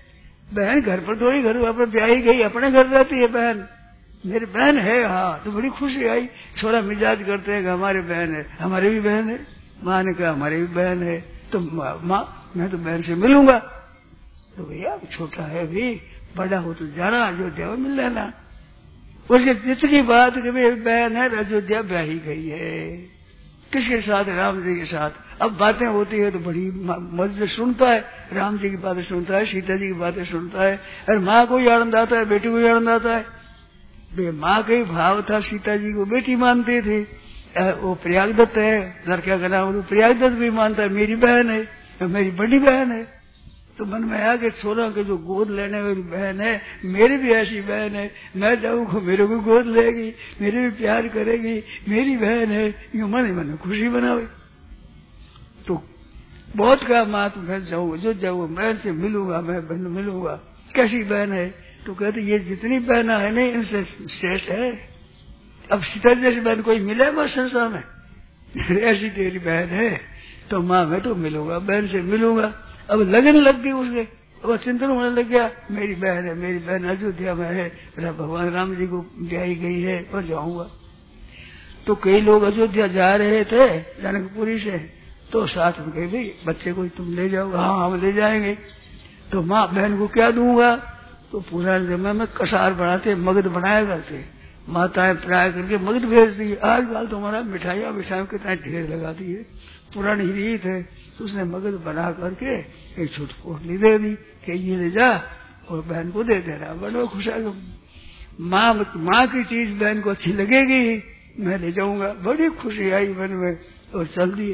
बहन घर पर थोड़ी, घर अपने ब्याही गई, अपने घर रहती है बहन। मेरी बहन है, हाँ, तो बड़ी खुशी आई। थोड़ा मिजाज करते हैं कि हमारे बहन है, हमारे भी बहन है। माँ ने कहा हमारी भी बहन है, तो माँ मैं तो बहन से मिलूंगा। तो भैया छोटा है भी, बड़ा हो तो जाना, अयोध्या में मिल लेना। उसके जितनी बात कि मेरी बहन है, अयोध्या ब्याही गई है, किसके साथ? राम जी के साथ। अब बातें होती है तो बड़ी मजे से सुनता है, राम जी की बातें सुनता है, सीता जी की बातें सुनता है। अरे माँ को ही आनंद आता है, बेटी को ही आनंद आता है। माँ का ही भाव था, सीता जी को बेटी मानती थी। वो प्रयागदत्त है, लड़का का नाम, वो प्रयागदत्त भी मानता है मेरी बहन है, मेरी बड़ी बहन है। तो मन में आया कि सोना के जो गोद लेने वाली बहन है, मेरी भी ऐसी बहन है, मैं जाऊंगा मेरे को गोद लेगी, मेरे भी प्यार करेगी, मेरी बहन है, यूं मन ही मन खुशी बनावे। तो बहुत कहा माँ तो मैं जाऊंगा, जो जाऊंगा बहन से मिलूंगा, मैं बहन मिलूंगा। कैसी बहन है? तो कहते ये जितनी बहना है नहीं, इनसे श्रेष्ठ है। अब सीता जैसी बहन कोई मिले बस संसार में? ऐसी तेरी बहन है, तो माँ मैं तो मिलूंगा, बहन से मिलूंगा। अब लगन लग गई उसके, अब चिंतन होने लग गया, मेरी बहन है, मेरी बहन अयोध्या में है, भगवान राम जी को ब्याही गई है, और जाऊंगा। तो कई लोग अयोध्या जा रहे थे जनकपुरी से, तो साथ में कहे भाई बच्चे को तुम ले जाओ। हाँ हम ले जाएंगे। तो माँ बहन को क्या दूंगा? तो पुराने जमाने में कसार बनाते, मगध बनाया करते, माताएं प्राय करके मगध भेज दी। आजकल तो हमारा मिठाइयाँ कितना ढेर लगा दी है, पुरानी रीत है। तो उसने मगध बना करके एक छोटी पोटली दे दी कि ये ले जा और बहन को दे देना, बनो खुश। माँ की चीज बहन को अच्छी लगेगी, मैं ले जाऊंगा। बड़ी खुशी आई मन में और चल दिए।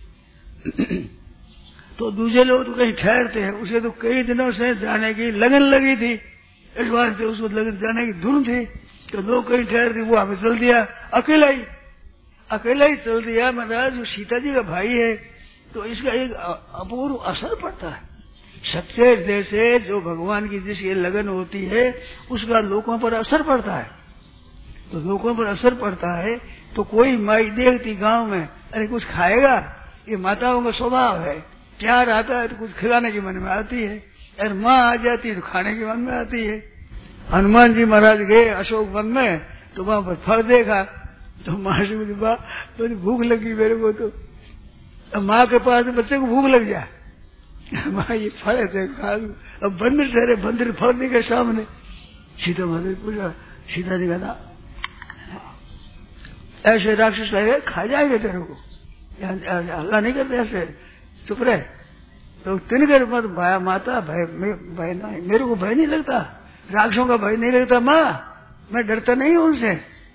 तो दूसरे लोग तो कहीं ठहरते हैं, उसे तो कई दिनों से जाने की लगन लगी थी, इस बात से उसको लगन जाने की धुन थी। तो लोग कहीं ठहरते, वो हमें चल दिया, अकेला ही चल दिया। महाराज जो सीता जी का भाई है, तो इसका एक अपूर्व असर पड़ता है। सच्चे हृदय से जो भगवान की जिस ये लगन होती है, उसका लोगों पर असर पड़ता है। तो लोगों पर असर पड़ता है, तो कोई माई देखती गांव में, अरे कुछ खाएगा, ये माताओं का स्वभाव है। प्यार आता है तो कुछ खिलाने की मन में आती है, और माँ आ जाती है तो खाने की मन में आती है। हनुमान जी महाराज गए अशोक वन में, तो वहां पर फल देखा, तो माँ से बोली माँ तो भूख लगी मेरे को। तो अब माँ के पास बच्चे को भूख लग जाए, माँ ये फल है खा लू। अब बंदर ठहरे, बंदर फल देखे सामने। सीता माता ने पूछा, सीता जी कहना ऐसे राक्षस लगे खा जाएंगे तेरे को, हल्ला नहीं करते ऐसे, चुप रहे। तो तिनकर मत भाया माता, भय नहीं, मेरे को भय नहीं लगता, राक्षसों का भय नहीं लगता माँ, मैं डरता नहीं हूं उनसे।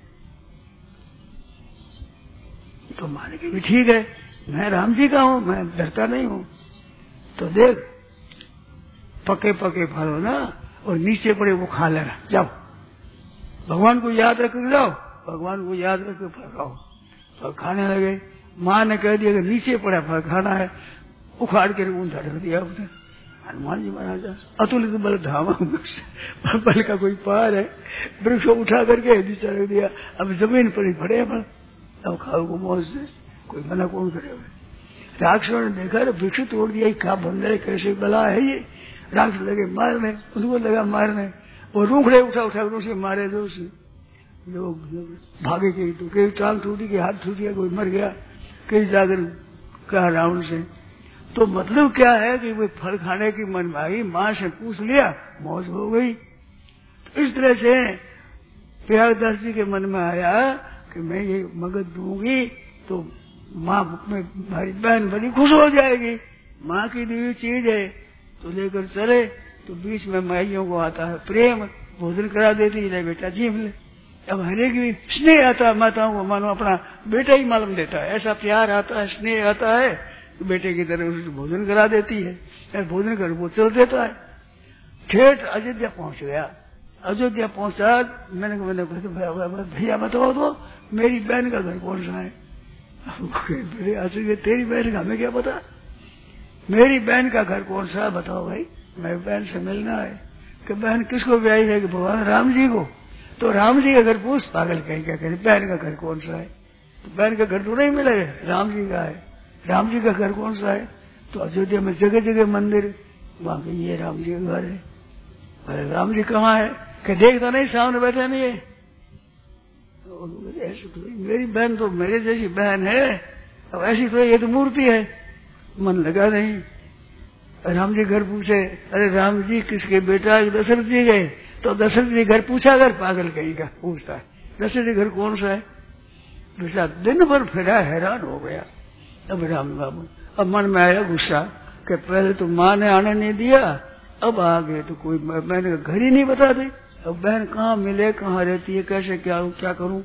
तो माँ ने कहा ठीक है, मैं राम जी का हूं, मैं डरता नहीं हूं। तो देख पके पके फल हो ना, और नीचे पड़े वो खा लेना, जाओ भगवान को याद रख के जाओ, भगवान को याद रख के फल खाओ। फल खाने लगे। माँ ने कह दिया कि नीचे पड़ा फल खाना है, उखाड़ के ऊंधा ढक दिया उसने। हनुमान जी महाराज अतुलित बल धामा, बल का कोई पार है, वृक्ष उठा करके नीचे रख दिया। अब जमीन पर ही पड़े फल, अब खाओ को मौज से, कोई मना कौन करे। राक्षसों ने देखा वृक्ष तोड़ दिया, क्या बंदर है, कैसे बला है ये। राक्षस लगे मारने, उनको लगा मारने, और रूखड़े उठा उसे मारे। जो लोग भागे गई, तो कई टांग टूटी, कई हाथ टूट गया, कोई मर गया, कई जाकर कहा रावण से। तो मतलब क्या है कि वो फल खाने की मन में आई, माँ से पूछ लिया, मौज हो गई। तो इस तरह से प्रयागदास जी के मन में आया कि मैं ये मगध दूंगी तो माँ में हमारी बहन बड़ी खुश हो जाएगी, माँ की दी हुई चीज है। तो लेकर चले, तो बीच में माइयों को आता है प्रेम, भोजन करा देती है, बेटा जीव ले। अब हरेक भी स्नेह आता है माताओं को, मानो अपना बेटा ही मालूम देता है, ऐसा प्यार आता है, स्नेह आता है, तो बेटे की तरह उसे भोजन करा देती है, भोजन कर वो चल देता है। ठेठ अयोध्या पहुंच गया। अयोध्या पहुंचा, मैंने भैया बताओ तो मेरी बहन का घर कौन सा है। अयोध्या तेरी बहन का हमें क्या पता, मेरी बहन का घर कौन सा है बताओ भाई, मैं बहन से मिलना है। कि बहन किसको ब्याही है? कि भगवान राम जी को। तो राम जी का घर पूछ, पागल कहीं क्या करे, बहन का घर कौन सा है? तो बहन का घर तो नहीं मिलेगा, राम जी का है। राम जी का घर कौन सा है? तो अयोध्या में जगह जगह मंदिर, वहां पे ये राम जी का घर है। अरे राम जी कहाँ है? कि देखता नहीं सामने बैठा नहीं है। ऐसे तो मेरी बहन तो मेरे जैसी बहन है, अब ऐसी तो ये तो मूर्ति है। मन लगा नहीं। राम जी घर पूछे, अरे राम जी किसके बेटा? दशरथ जी गए। तो दशरथ जी घर पूछा, अगर पागल कहीं का पूछता है दशरथ जी घर कौन सा है? दूसरा दिन भर फिरा, हैरान हो गया। अब राम बाबू अब मन में आया गुस्सा कि पहले तो माँ ने आने नहीं दिया, अब आ गए तो कोई मैंने घर ही नहीं बता दे। अब बहन कहाँ मिले, कहाँ रहती है, कैसे क्या करूं?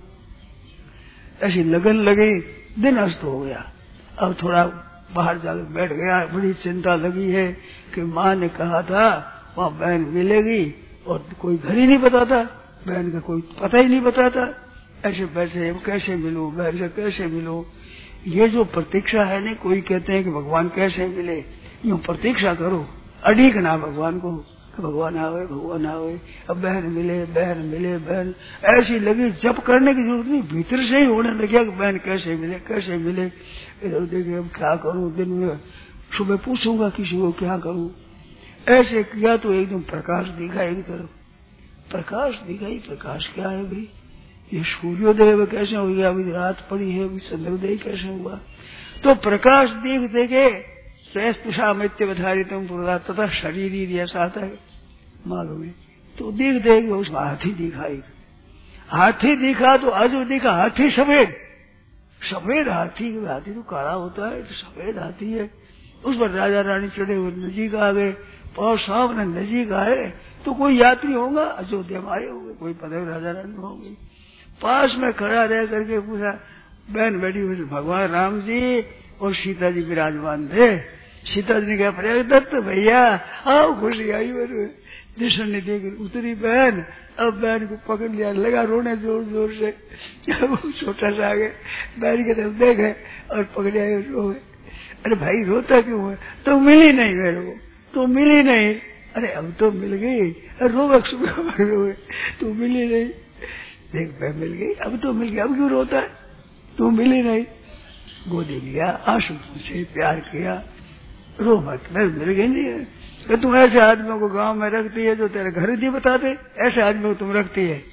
ऐसी लगन लगी, दिन अस्त हो गया। अब थोड़ा बाहर जाकर बैठ गया, बड़ी चिंता लगी है कि माँ ने कहा था वहाँ बहन मिलेगी और कोई घर ही नहीं बताता, बहन का कोई पता ही नहीं बताता। ऐसे पैसे कैसे मिलूं, बहन से कैसे मिलूं? ये जो प्रतीक्षा है ना, कोई कहते हैं कि भगवान कैसे मिले, यूं प्रतीक्षा करो, अड़ीक ना भगवान को, भगवान आवे भगवान आवे। अब बहन मिले बहन मिले बहन ऐसी लगी, जब करने की जरूरत नहीं, भीतर से ही होने लगे कि बहन कैसे मिले कैसे मिले। इधर देखे अब क्या करूं, दिन में सुबह पूछूंगा किसी को क्या करूं। ऐसे किया तो एकदम प्रकाश दिखा एक तरफ, प्रकाश दिखाई। प्रकाश क्या है भाई? ये सूर्योदय कैसे हो गया? अभी रात पड़ी है, अभी चंद्रोदय कैसे हुआ? तो प्रकाश देख देखे श्रेष्ठा मित्य बधारी तुम पुरा तथा शरीर ही ऐसा आता है मालूम है। तो देख देख उसमें हाथी दिखाई, हाथी दिखा तो आज देखा हाथी सफेद, सफेद हाथी। हाथी तो काला होता है, तो सफेद हाथी है। उस पर राजा रानी चढ़े हुए नजीक आ गए। और सामने नजीक आए तो कोई यात्री होगा, अयोध्या में आए होंगे, कोई पता राजा रानी होंगे। पास में खड़ा रह करके पूछा, बहन बैठी हुई भगवान राम जी और सीता जी विराजमान थे। सीता जी ने कहा, प्रयागदत्त भैया आओ, खुशी आई। दिशा ने देख उतरी बहन, अब बहन को पकड़ लिया, लगा रोने जोर जोर से। छोटा सा आगे बहन की तरफ देखे और पकड़े रो। अरे भाई रोता क्यों है? तो मिली नहीं मेरे को, तो मिली नहीं। अरे अब तो मिल गई, रोगा सुबह रोए, तू मिली नहीं। देख बहन मिल गई, अब तो मिल गई, अब क्यों रोता है? तू मिली नहीं। गोदी लिया, आंसू से प्यार किया, रो मत, मैं मिल गई नहीं है। तो तुम ऐसे आदमियों को गांव में रखती है जो तेरे घर नहीं बताते, ऐसे आदमियों को तुम रखती है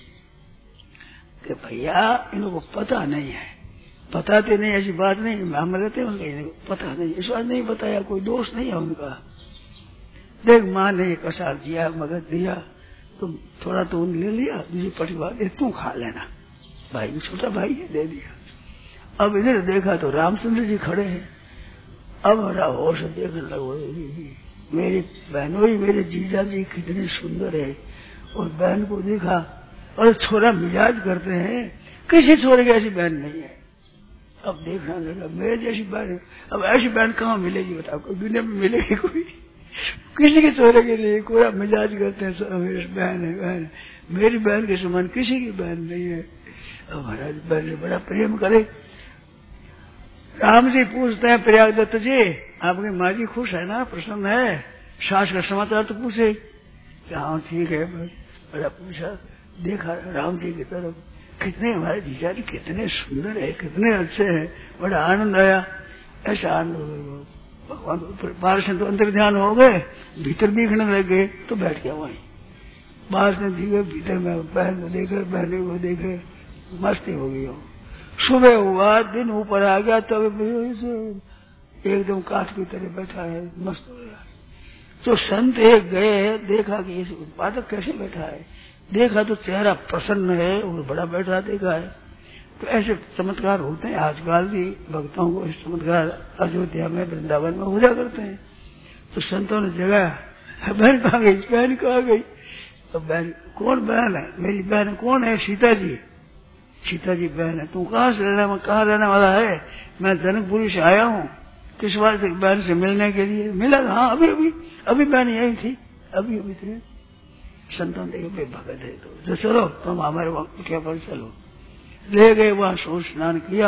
कि भैया इनको पता नहीं है, बताते नहीं, ऐसी बात नहीं। हम रहते हैं उनका पता नहीं, इस बात नहीं बताया, कोई दोष नहीं है उनका। देख माँ ने एक असार दिया, मगज दिया, तुम थोड़ा तो उन ले लिया, दूसरी परिवार दे तू खा लेना, भाई छोटा भाई है, दे दिया। अब इधर देखा तो रामचंद्र जी खड़े हैं। अब हमारा होश देखने लगो, मेरी बहनों ही मेरे जीजा जी कितने सुंदर है। और बहन को देखा और छोरा मिजाज करते हैं, किसी छोरे की ऐसी बहन नहीं है। अब देखना लगा मेरे जैसी बहन, अब ऐसी बहन कहाँ मिलेगी बताओ, कोई दुनिया में मिलेगी कोई? किसी के छोरे के लिए कोई मिजाज करते हैं, मेरी बहन है बहन, मेरी बहन के समान किसी की बहन नहीं है। अब महाराज बहन से बड़ा प्रेम करे। राम जी पूछते हैं, प्रयागदत्त जी आपकी माँ जी खुश है ना, प्रसन्न है? सास का समाचार तो पूछे। हाँ ठीक है, बड़ा पूछा। देखा राम जी की तरफ, कितने हमारे जीजा जी कितने सुंदर है, कितने अच्छे हैं, बड़ा आनंद आया। ऐसा आनंद भगवान बाहर से तो अंदर ध्यान हो गए, भीतर दिखने लग गए, तो बैठ गया वहीं। बाहर से दिखे, भीतर में बहन को देखे, बहने को देखे, मस्ती हो गई। सुबह हुआ, दिन ऊपर आ गया, तब एकदम काठ की तरह बैठा है, मस्त हो गया। तो संत एक गए, देखा कि इस उत्पादक कैसे बैठा है, देखा तो चेहरा प्रसन्न है और बड़ा बैठा देखा है। तो ऐसे चमत्कार होते हैं आजकल भी, भक्तों को इस चमत्कार अयोध्या में वृंदावन में हो जा करते हैं। तो संतों ने जगह, बहन कहाँ गई, बहन कहाँ गई? तो बहन, कौन बहन है? मेरी बहन कौन है? सीता जी। सीता जी बहन है। तू कहाँ से रहने वाला है? मैं जनकपुरी से आया हूँ। किस बात से? बहन से मिलने के लिए। मिला? हाँ अभी बहन यही थी, अभी थे। संतों ने भगत है तो चलो तुम हमारे वक्त क्या पर चलो। ले गए, वहां सूर्य स्नान किया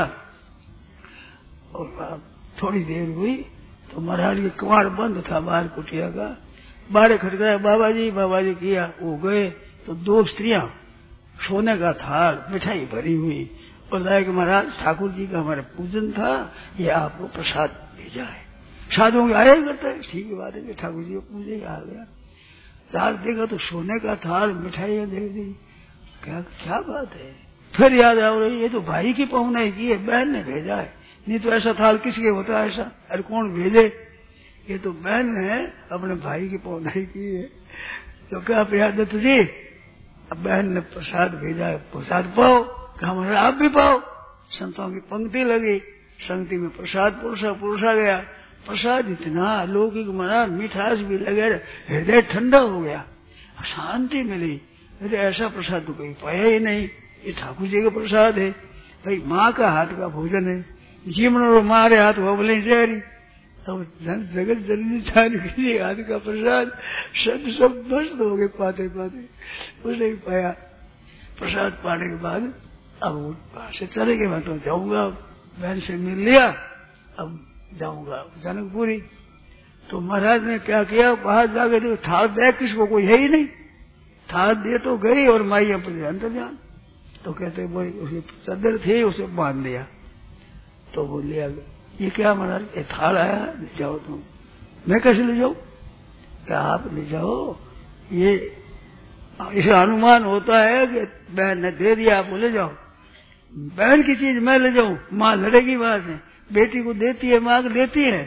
और थोड़ी देर हुई तो महाराज के कबाड़ बंद था बाहर कुटिया का। बाहर खटकाया, बाबा जी किया। वो गए तो दो स्त्रियां सोने का थाल मिठाई भरी हुई और लाए कि महाराज ठाकुर जी का हमारा पूजन था, ये आपको प्रसाद भेजा है। साधुओं के आया करता है, ठीक बात है, ठाकुर जी को पूजे आ गया। थाल देखा तो सोने का थाल, मिठाइयाँ देख दी। क्या बात है। फिर याद आ रही, ये तो भाई की पहुनाई की है, बहन ने भेजा है, नहीं तो ऐसा थाल किसके होता है ऐसा? अरे कौन भेजे? ये तो बहन है, अपने भाई की पहुनाई की है। तो क्या प्रियादत्त जी, अब बहन ने प्रसाद भेजा है, प्रसाद पाओ। हमारा आप भी पाओ। संतों की पंक्ति लगी, संगति में प्रसाद पुरुषा गया। प्रसाद इतना अलौकिक मना, मिठास भी लगे, हृदय ठंडा हो गया, शांति मिली। अरे ऐसा प्रसाद तो कहीं पाया ही नहीं, ये ठाकुर जी का प्रसाद है भाई, माँ का हाथ का भोजन है। जीवन और मारे हाथ बोले जहरी, अब जगत जननी किसी हाथ का प्रसाद, सब मस्त हो गए पाते पाते, उसने भी पाया। प्रसाद पाने के बाद अब वहां से चले गए, मैं तो जाऊंगा, बहन से मिल लिया, अब जाऊंगा जनकपुरी। तो महाराज ने क्या किया, बाहर जाके देखो थाल दे किसको, कोई है ही नहीं। थाल दे तो गई और माई अपने अंदर जान। तो कहते बोले उसे चादर थी, उसे बांध लिया। तो वो लिया, ये क्या महाराज, ये थाल आया, ले जाओ तुम। मैं कैसे ले जाऊं? क्या आप ले जाओ, ये इसे अनुमान होता है कि बहन ने दे दिया, आप ले जाओ। बहन की चीज मैं ले जाऊं, माँ लड़ेगी वहां से। बेटी को देती है, माँ को लेती है?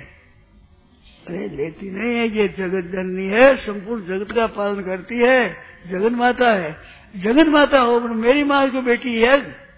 अरे लेती नहीं है, ये जगत जननी है, संपूर्ण जगत का पालन करती है, जगन माता है। जगन माता हो, मेरी माँ की बेटी है,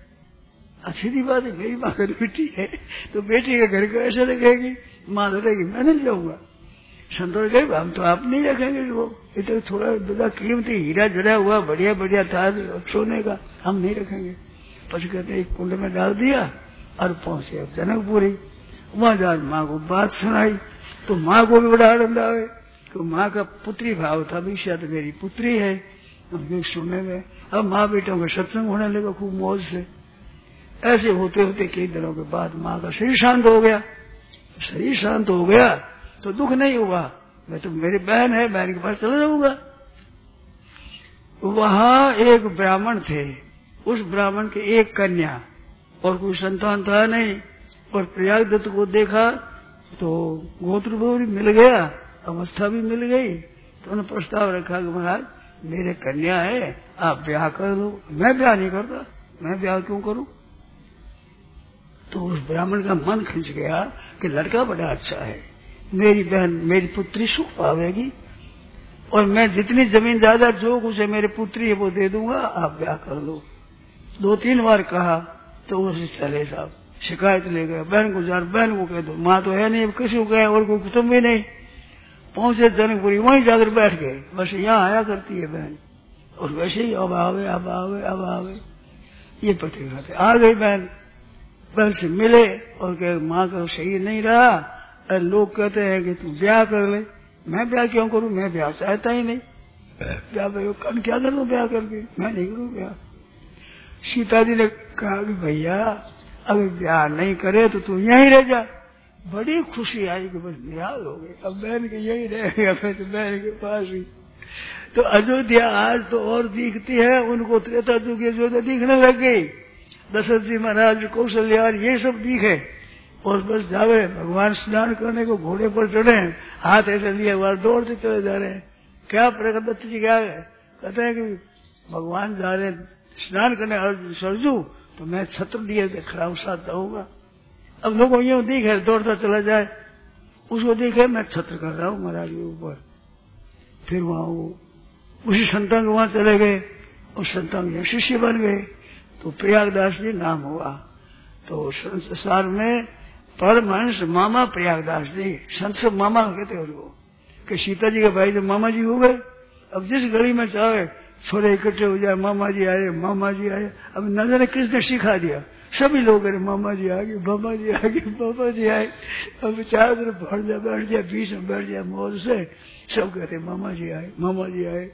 अच्छी दी बात है, मेरी माँ की बेटी है, तो बेटी के घर को ऐसे रखेगी, माँ लड़ेगी, मैं नहीं जाऊंगा। संतोष गए, हम तो आप नहीं रखेंगे, वो ये तो थोड़ा बड़ा कीमती हीरा जड़ा हुआ बढ़िया बढ़िया था सोने का, हम नहीं रखेंगे। पछ कहते एक कुंड में डाल दिया और पहुंचे अब जनकपुरी। वहां जा माँ को बात सुनाई, तो माँ को भी बड़ा आनंद आवे, तो माँ का पुत्री भाव था, भी शायद मेरी पुत्री है, सुनने में। अब माँ बेटों का सत्संग होने लगा खूब मौज से। ऐसे होते होते कई दिनों के बाद माँ का शरीर शांत हो गया। शरीर शांत हो गया तो दुख नहीं हुआ, मैं तो मेरी बहन है, बहन के पास चला जाऊंगा। वहां एक ब्राह्मण थे, उस ब्राह्मण की एक कन्या और कोई संतान था नहीं, और प्रयागदत्त को देखा तो गोत्र भी मिल गया, अवस्था भी मिल गई। तो उन्होंने प्रस्ताव रखा कि महाराज मेरे कन्या है, आप ब्याह कर लो। मैं ब्याह नहीं करता, मैं ब्याह क्यों करूं? तो उस ब्राह्मण का मन खिंच गया कि लड़का बड़ा अच्छा है, मेरी बहन मेरी पुत्री सुख पावेगी, और मैं जितनी जमीन जायदाद जो कुछ है मेरी पुत्री है वो दे दूंगा, आप ब्याह कर लो। 2-3 बार कहा तो उसे चले साहब, शिकायत ले गया बहन को, जार बहन को कह दो, माँ तो है नहीं, किसी को कहे, और कोई कुटुंब भी नहीं। पहुंचे जनकपुरी, वहीं जाकर बैठ गए, बस यहाँ आया करती है बहन, और वैसे ही अब आवे अब आवे अब आवे, ये प्रतिक्रिया थे। आ गई बहन, बहन से मिले और कहे माँ का सही नहीं रहा, और लोग कहते हैं कि तू ब्याह कर ले। मैं ब्याह क्यों करूं, मैं ब्याह चाहता ही नहीं, ब्याह क्या कर लूं ब्याह करके, मैं नहीं करूं ब्याह। सीता जी ने कहा कि भैया अगर ब्याह नहीं करे तो तू यहीं रह जा। बड़ी खुशी आई कि बस ब्याह हो गए, अब बहन के यही रह गया, मैं तो बहन के पास ही। तो अयोध्या आज तो और दिखती है, उनको त्रेता युग की अयोध्या दिखने लग गई। दशरथ जी महाराज, कौशल्या, ये सब दिखे, और बस जावे भगवान स्नान करने को घोड़े पर चढ़े, हाथ ऐसे लिए बार दौड़ते चले जा रहे हैं। क्या प्रगदत्त जी क्या है, कहते हैं कि भगवान जा रहे स्नान करने सरजू, तो मैं छत्र दिए खड़ा हूं, साथ जाऊंगा। अब लोगों यूं दिखे दौड़ता चला जाए, उसको दिखे मैं छत्र कर रहा हूँ महाराज के ऊपर। फिर वहां वो उसी संतान वहां चले गए, उस संतान के शिष्य बन गए, तो प्रयागदास जी नाम हुआ। तो संसार में परमहंस मामा प्रयागदास जी, संत सब मामा कहते हैं उनको, कि सीता जी के भाई तो मामा जी हो गए। अब जिस गली में चाहे छोरे इकट्ठे हो जाए, मामा जी आए मामा जी आए। अब न जाने किसने सिखा दिया, सभी लोग अरे मामा जी आ गए, मामा जी आ गए, मामा जी आए। अब चारों तरफ भर जाए, बैठ जाए, बीच में बैठ जाए मौज से, सब कहते मामा जी आए, मामा जी आए।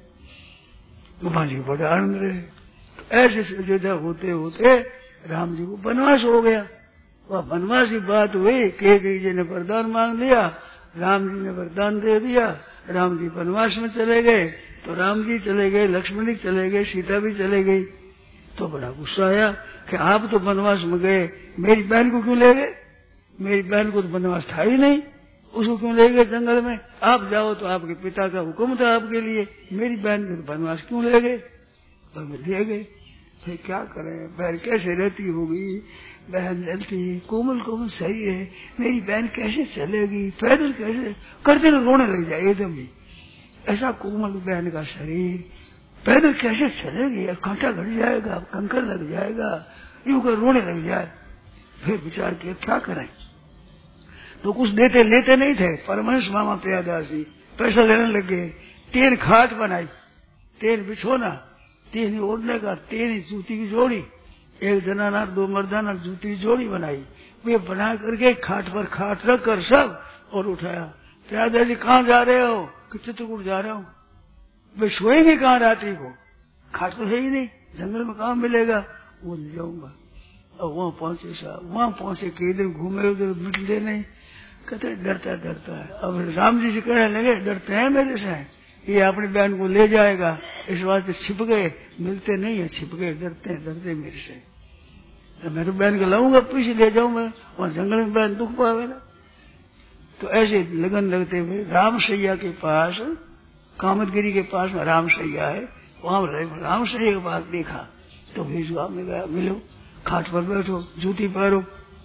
मामा जी बड़ा आनंद रहे। तो ऐसे अयोध्या होते होते राम जी को वनवास हो गया। वह वनवास की बात हुई, कई जी ने वरदान मांग लिया, राम जी ने वरदान दे दिया, राम जी वनवास में चले गए। तो राम जी चले गए, लक्ष्मण जी चले गए, सीता भी चले गई। तो बड़ा गुस्सा आया कि आप तो वनवास में गए, मेरी बहन को क्यों ले गए? मेरी बहन को तो वनवास था ही नहीं, उसको क्यों ले गए जंगल में? आप जाओ तो आपके पिता का हुक्म था आपके लिए, मेरी बहन को वनवास क्यों ले गए? तो ले गए। फिर क्या करें, बहन कैसे रहती होगी? बहन रहती कोमल कोमल सही है, मेरी बहन कैसे चलेगी, पैदल कैसे करते तो रोने लग जाए एकदम ही। ऐसा कोमल बहन का शरीर पैदल कैसे चलेगी? कांटा घट जाएगा, कंकर लग जाएगा, यूं कर रोने लग जाए। फिर विचार किया क्या करें, तो कुछ देते लेते नहीं थे। परमहंस मामा प्रियादास जी पैसा लेने लग गए। 3 खाट बनाई, 3 बिछोना, 3 ओढ़ने का, 3 जूती की जोड़ी, 1 जनाना 2 मर्दाना जूती की जोड़ी बनाई। वे बना करके खाट पर खाट रख कर सब और उठाया। प्रियादास जी कहाँ जा रहे हो? कि चित्रकूट जा रहा हूँ। वे सोएंगे कहाँ रात्रि को? खाट तो है ही नहीं, जंगल में कहाँ मिलेगा? वो ले जाऊंगा। और वहां पहुंचे साहब, वहां पहुंचे कई दिन घूमे, उधर मिलते नहीं। कहते डरता डरता है। अब राम जी से कहने लगे डरते हैं मेरे से, ये अपनी बहन को ले जाएगा, इस वास्ते छिप गए, मिलते नहीं है, छिप गए, डरते हैं डरते मेरे से। तो मैं तो बहन को लाऊंगा, पीछे ले जाऊं मैं, वहां जंगल में बहन दुख पावेगा। तो ऐसे लगन लगते हुए रामसैया के पास, कामतगिरी के पास में रामसैया है, वहां रामसैया के पास देखा तो भेजो, आपने कहा मिलो, खाट पर बैठो, जूती पहनो।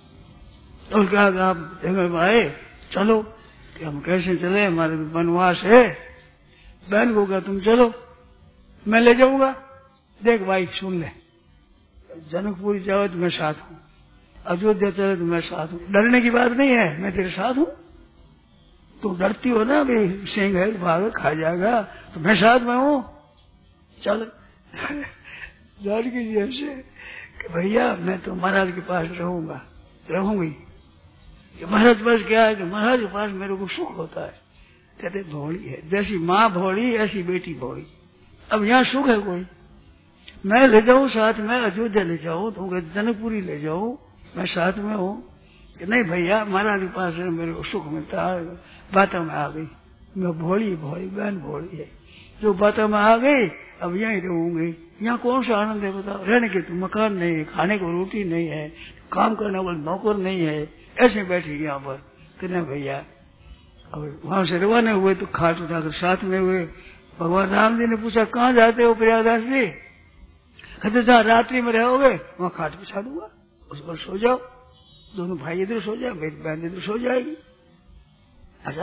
और कहा आप जंगल में आए, चलो। कि हम कैसे चले, हमारे वनवास है। बहन को कहा तुम चलो, मैं ले जाऊंगा। देख भाई सुन ले, जनकपुरी जाओ तो मैं साथ हूँ, अयोध्या चले तो मैं साथ हूँ, डरने की बात नहीं है, मैं तेरे साथ हूँ। तुम डरती हो ना भाई सिंह है भाग खा जाएगा, तो मैं साथ में हूँ, चल। जानकी जी ऐसे कि भैया मैं तो महाराज के पास रहूंगा, रहूंगी। महाराज के पास क्या है कि महाराज के पास मेरे को सुख होता है। कहते भोली है, जैसी माँ भोली ऐसी बेटी भोली। अब यहाँ सुख है कोई, मैं ले जाऊं साथ में, अयोध्या ले जाऊं, तो जनकपुरी ले जाऊं, मैं साथ में हूँ। कि नहीं भैया महाराज के पास मेरे को सुख मिलता है। बातों में आ गई, मैं भोली भोली बहन भोली है, जो बातों में आ गई अब यहीं रहूंगी। यहाँ कौन सा आनंद है बताओ? रहने के तो मकान नहीं है, खाने को रोटी नहीं है, काम करने वाला नौकर नहीं है, ऐसे बैठी यहाँ पर। तो नहीं भैया, अब वहां से रवाना हुए तो खाट उठाकर साथ में हुए। भगवान राम जी ने पूछा कहाँ जाते हो प्रयागराज जी? कहते जहाँ रात्रि में रहोगे वहाँ खाट बिछा दूंगा, उस पर सो जाओ, दोनों भाई इधर सो जाए, मेरी बहन इधर सो जाएगी। अच्छा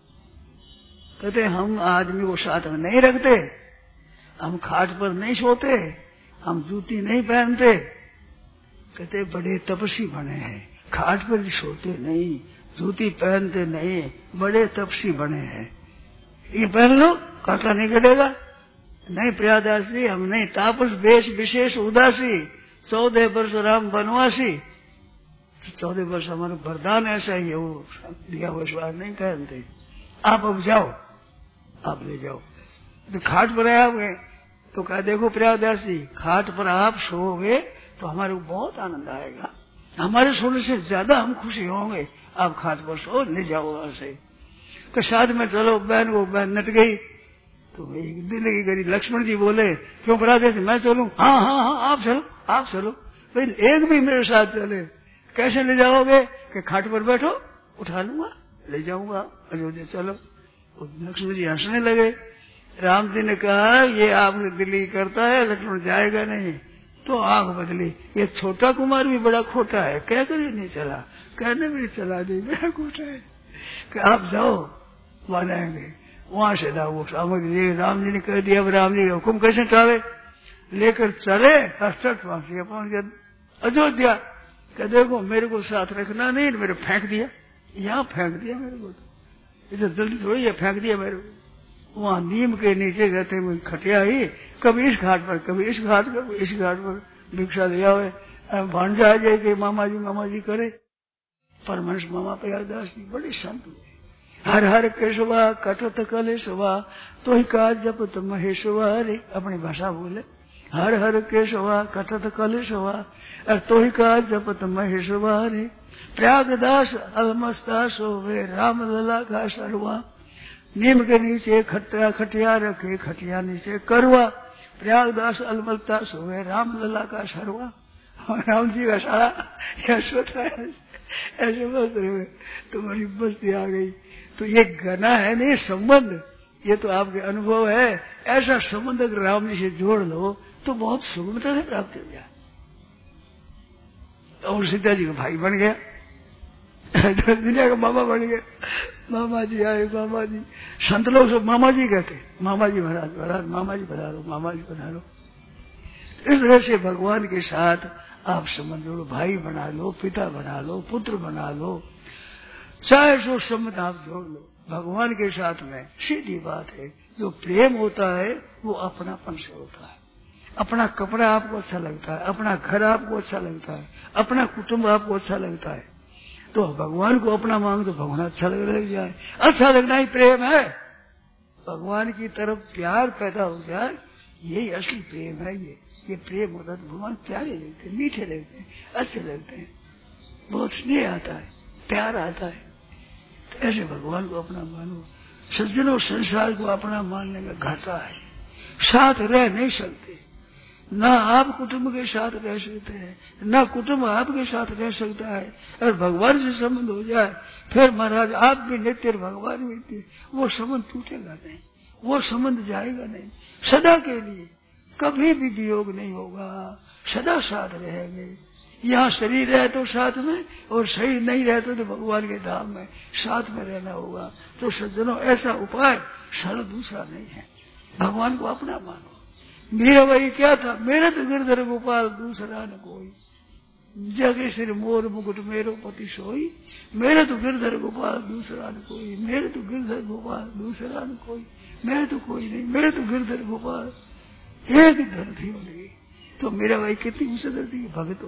कहते हम आदमी को साथ में नहीं रखते, हम खाट पर नहीं सोते, हम जूती नहीं पहनते। कहते बड़े तपस्वी बने हैं, खाट पर भी सोते नहीं, जूती पहनते नहीं, बड़े तपस्वी बने हैं। ये पहन लो, कांटा नहीं कटेगा। नहीं प्रयागराज जी, हम नहीं, तापस वेश विशेष उदासी, 14 वर्ष राम वनवासी। 14 वर्ष हमारा वरदान ऐसा ही है, वो दिया विश्वास नहीं पहनते। आप अब जाओ, आप ले जाओ। तो खाट पर आप गए तो कहा देखो प्रयागराज जी, खाट पर आप सोओगे तो हमारे को बहुत आनंद आएगा, हमारे सोने से ज्यादा हम खुशी होंगे। आप खाट पर सो, ले जाओ वहां से। तो साथ में चलो, बहन को बहन नट गई तो एक दिन की गरी लक्ष्मण जी बोले क्यों प्रयागराज मैं चलूं? हाँ हाँ हाँ आप चलो, आप चलो। भाई एक भी मेरे साथ चले। कैसे ले जाओगे? कि खाट पर बैठो, उठा लूंगा, ले जाऊंगा अयोध्या, चलो। लक्ष्मण जी हंसने लगे। राम जी ने कहा ये आपने दिल्ली करता है, लक्ष्मण जाएगा नहीं। तो आंख बदली, ये छोटा कुमार भी बड़ा खोटा है, कह कर ही नहीं चला, कहने भी चला नहीं, बड़ा खोटा है कि आप जाओ, मानेंगे। वहां से ना वो सामग्री राम जी ने कह दिया। राम जी हुक्म कैसे टाले, लेकर चले हस्तट वहां से पहुंच गया अयोध्या। कह देखो मेरे को साथ रखना नहीं, मेरे फेंक दिया, यहाँ फेंक दिया मेरे को, तो इधर जल्दी थोड़ी है, फेंक दिया मेरे को। वहां नीम के नीचे रहते हुए खटिया ही, कभी इस घाट पर, कभी इस घाट पर, कभी इस घाट पर भिक्षा लिया हुए भांजा आ जाए कि मामा जी करे। परमहंस मामा प्रयागदास जी बड़े संत हुए। हर हर केशवा कटत कलेशवा, तो ही का जपत महेशवा रे, अपनी भाषा बोले। हर हर केशवा कटत कलेशवा, और तो ही का जपत महेशवा रे। प्रयागदास अलमस्ता सोवे, राम लला का सरवा। नीम के नीचे खटिया रखे, खटिया नीचे करवा। प्रयागदास अलमलता सोवे, राम लला का सरवा। राम जी का सारा यह सोता है ऐसे मस्त रहे, तुम्हारी बस्ती आ गई। तो ये घना है नहीं संबंध, ये तो आपके अनुभव है। ऐसा संबंध अगर राम जी से जोड़ लो तो बहुत सुगमता से प्राप्त हो गया। और सीता जी का भाई बन गया, दुनिया का मामा बन गया। मामा जी आए, मामा जी, संत लोग सब मामा जी कहते, मामा जी महाराज महाराज, मामा जी बना लो, मामा जी बना लो। इस तरह से भगवान के साथ आप संबंध जोड़ो, भाई बना लो, पिता बना लो, पुत्र बना लो, चाहे जो संबंध आप जोड़ लो भगवान के साथ में। सीधी बात है, जो प्रेम होता है वो अपनापन से होता है। अपना कपड़ा आपको अच्छा लगता है, अपना घर आपको अच्छा लगता है, अपना कुटुंब आपको अच्छा लगता है, तो भगवान को अपना मांग तो भगवान अच्छा लग जाए। अच्छा लगना ही प्रेम है। भगवान की तरफ प्यार पैदा हो जाए, यही असली प्रेम है। ये प्रेम होता है तो भगवान प्यारे लगते हैं, मीठे लगते हैं, अच्छे लगते हैं, बहुत स्नेह आता है, प्यार आता है। तो ऐसे भगवान को अपना मानो। सज्जनों, संसार को अपना मानने में घाटा है, साथ रह नहीं सकते। ना आप कुटुंब के साथ रह सकते हैं, ना कुटुंब आपके साथ रह सकता है। अगर भगवान से संबंध हो जाए फिर महाराज आप भी नित्य और भगवान भी नित्य, वो संबंध टूटेगा नहीं, वो संबंध जाएगा नहीं। सदा के लिए कभी भी वियोग नहीं होगा, सदा साथ रहेंगे। यहाँ शरीर रहे तो साथ में, और शरीर नहीं रहते तो भगवान के धाम में साथ में रहना होगा। तो सज्जनों, ऐसा उपाय सरल दूसरा नहीं है। भगवान को अपना मानो। मेरा भाई क्या था, मेरा तो गिरधर गोपाल दूसरा न कोई, जगे सिर मोर मुकुट मेरो पति सोई। मेरे तो गिरधर गोपाल दूसरा न कोई, मेरे तो गिरधर गोपाल दूसरा न कोई, मेरे तो कोई नहीं, मेरे तो गिरधर गोपाल एक धरती हो गई। तो मेरा भाई कितनी ऊंची धरती की भगत हो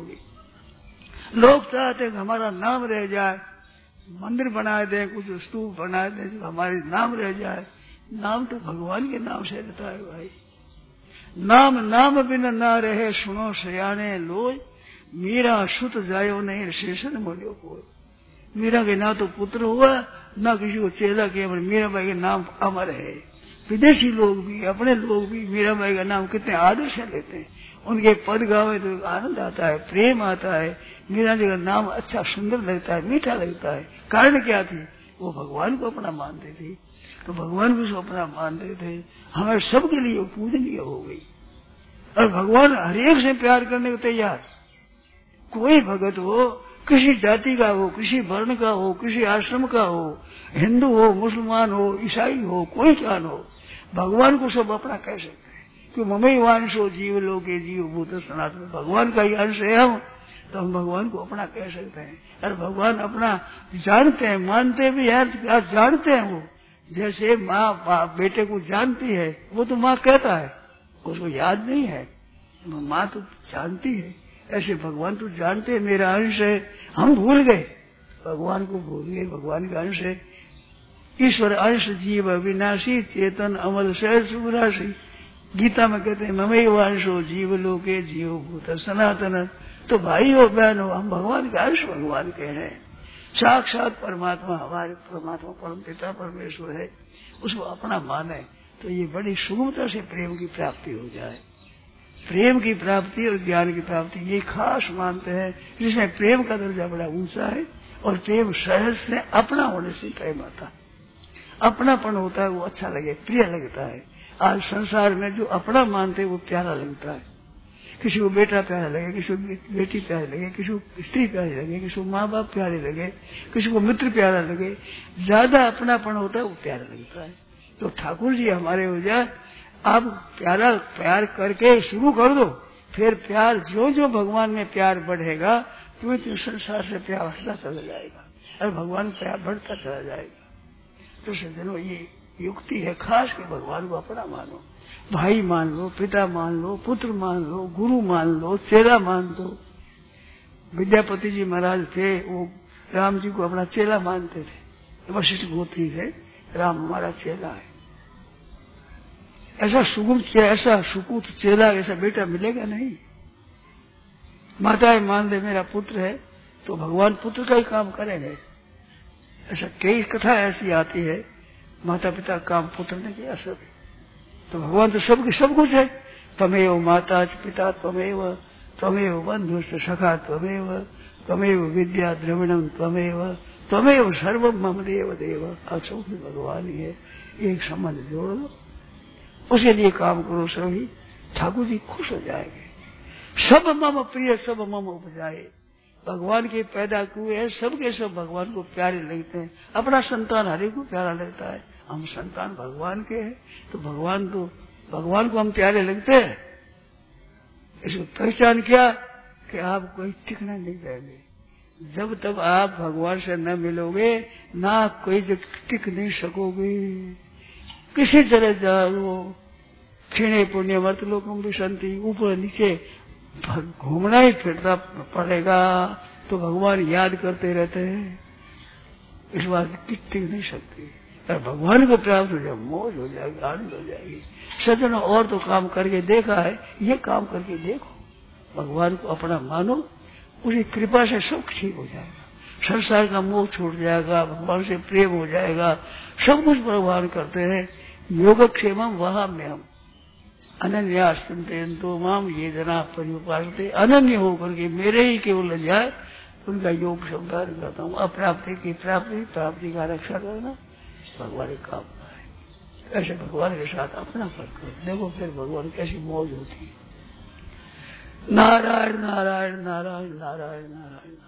गई। लोग चाहते हैं हमारा नाम रह जाए, मंदिर बना दें, कुछ स्तूप बना दें जो हमारे नाम रह जाए। नाम तो भगवान के नाम से रहता है भाई। नाम नाम बिन ना रहे सुनो सयाने लोय, मीरा सुत जायो नहीं शेषन बोलियो को। मीरा के ना तो पुत्र हुआ, ना किसी को चेला किया, मीरा बाई का नाम अमर है। विदेशी लोग भी, अपने लोग भी मीरा बाई का नाम कितने आदर से लेते हैं। उनके पद गावे तो आनंद आता है, प्रेम आता है। मीरा जी का नाम अच्छा सुंदर लगता है, मीठा लगता है। कारण क्या थी, वो भगवान को अपना मानते थे। तो भगवान को अपना मानते थे, हमारे सबके लिए पूजनीय हो गई। और भगवान हरेक से प्यार करने को तैयार। कोई भगत हो, किसी जाति का हो, किसी वर्ण का हो, किसी आश्रम का हो, हिंदू हो, मुसलमान हो, ईसाई हो, कोई जान हो, भगवान को सब अपना कह सकते हैं। कि ममई वांशो जीव लोके जीव भूत सनातन, भगवान का ही अंश है हम, तो हम भगवान को अपना कह सकते हैं। और भगवान अपना जानते हैं, मानते भी हैं, जानते हैं। वो जैसे माँ बेटे को जानती है, वो तो माँ कहता है, उसको याद नहीं है, माँ तो जानती है। ऐसे भगवान तो जानते हैं मेरा अंश है, हम भूल गए, भगवान को भूल गए। भगवान का अंश है। ईश्वर अंश जीव अविनाशी चेतन अमल सहज सुराशी। गीता में कहते हैं ममई वांशो जीव लोके जीव भूत सनातन। तो भाई हो बहन हो, हम भगवान का अंश भगवान के हैं। साक्षात परमात्मा हमारे परमात्मा परम पिता परमेश्वर है, उसको अपना माने तो ये बड़ी सुगमता से प्रेम की प्राप्ति हो जाए। प्रेम की प्राप्ति और ज्ञान की प्राप्ति ये खास मानते हैं, जिसमें प्रेम का दर्जा बड़ा ऊंचा है। और प्रेम सहज से अपना होने से प्रेम आता है। अपनापन होता है, वो अच्छा लगे, प्रिय लगता है। आज संसार में जो अपना मानते हैं वो प्यारा लगता है। किसी को बेटा प्यारा लगे, किसी को बेटी प्यारी लगे, किसी को स्त्री प्यारी लगे, किसी को माँ बाप प्यारे लगे, किसी को मित्र प्यारा लगे। ज्यादा अपनापन होता है वो प्यारा लगता है। तो ठाकुर जी हमारे हो जाए, आप प्यार करके शुरू कर दो, फिर प्यार जो जो भगवान में प्यार बढ़ेगा तो संसार से प्यार हटता चला जाएगा और भगवान प्यार बढ़ता चला जाएगा। तो सज्जनों, ये युक्ति है खास के भगवान को अपना मानो। भाई मान लो, पिता मान लो, पुत्र मान लो, गुरु मान लो, चेला मान दो। विद्यापति जी महाराज थे, वो राम जी को अपना चेला मानते थे। वशिष्ठ गोत्री थे, राम हमारा चेला है। ऐसा सुगम, ऐसा सुपूत चेला, ऐसा बेटा मिलेगा नहीं। माताएं मान दे मेरा पुत्र है, तो भगवान पुत्र का ही काम करेंगे। ऐसा कई कथा ऐसी आती है, माता पिता काम पुत्र ने किया सब। तो भगवान तो सब कुछ है। तमेव माता पिता त्वमेव, त्वमेव बंधु सखा त्वमेव, त्वमेव विद्या द्रविणम त्वमेव सर्वम मम देव देव। अक्षों भी भगवान ही है। एक संबंध जोड़ दो, उसे लिए काम करो, सभी ठाकुर जी खुश हो जाएंगे। सब मम प्रिय सब मम उपजाए। भगवान के पैदा हुए हैं, सबके सब भगवान को प्यारे लगते हैं। अपना संतान हरे को प्यारा लगता है। हम संतान भगवान के हैं, तो भगवान को हम प्यारे लगते हैं। इसको पहचान क्या कि आप कोई टिकना नहीं रहेंगे। जब तक आप भगवान से न मिलोगे ना कोई टिक नहीं सकोगे। किसी तरह जाओ, क्षीणे पुण्य मर्त लोकम विसंति, ऊपर नीचे घूमना ही फिरता पड़ेगा। तो भगवान याद करते रहते हैं, इस बात टिक नहीं सकती। और भगवान को प्राप्त हो जाए मौज हो जाएगी, आनंद हो जाएगी। सज्जनों और तो काम करके देखा है, ये काम करके देखो। भगवान को अपना मानो, उसकी कृपा से सब ठीक हो जाएगा। संसार का मोह छूट जाएगा, भगवान से प्रेम हो जाएगा। सब कुछ भगवान करते हैं। योगक्षेमम वहाम्यहम् अनन्यास चिंतयन्तो माम ये जना पर्युपासते। अनन्य होकर के मेरे ही केवल लग जाए, उनका योग संकार करता हूँ। अप्राप्ति की प्राप्ति का रक्षा करना भगवान का काम है। ऐसे भगवान के साथ अपना फर्क करो, देखो फिर भगवान कैसी मौज होती है। नारायण नारायण नारायण नारायण नारायण।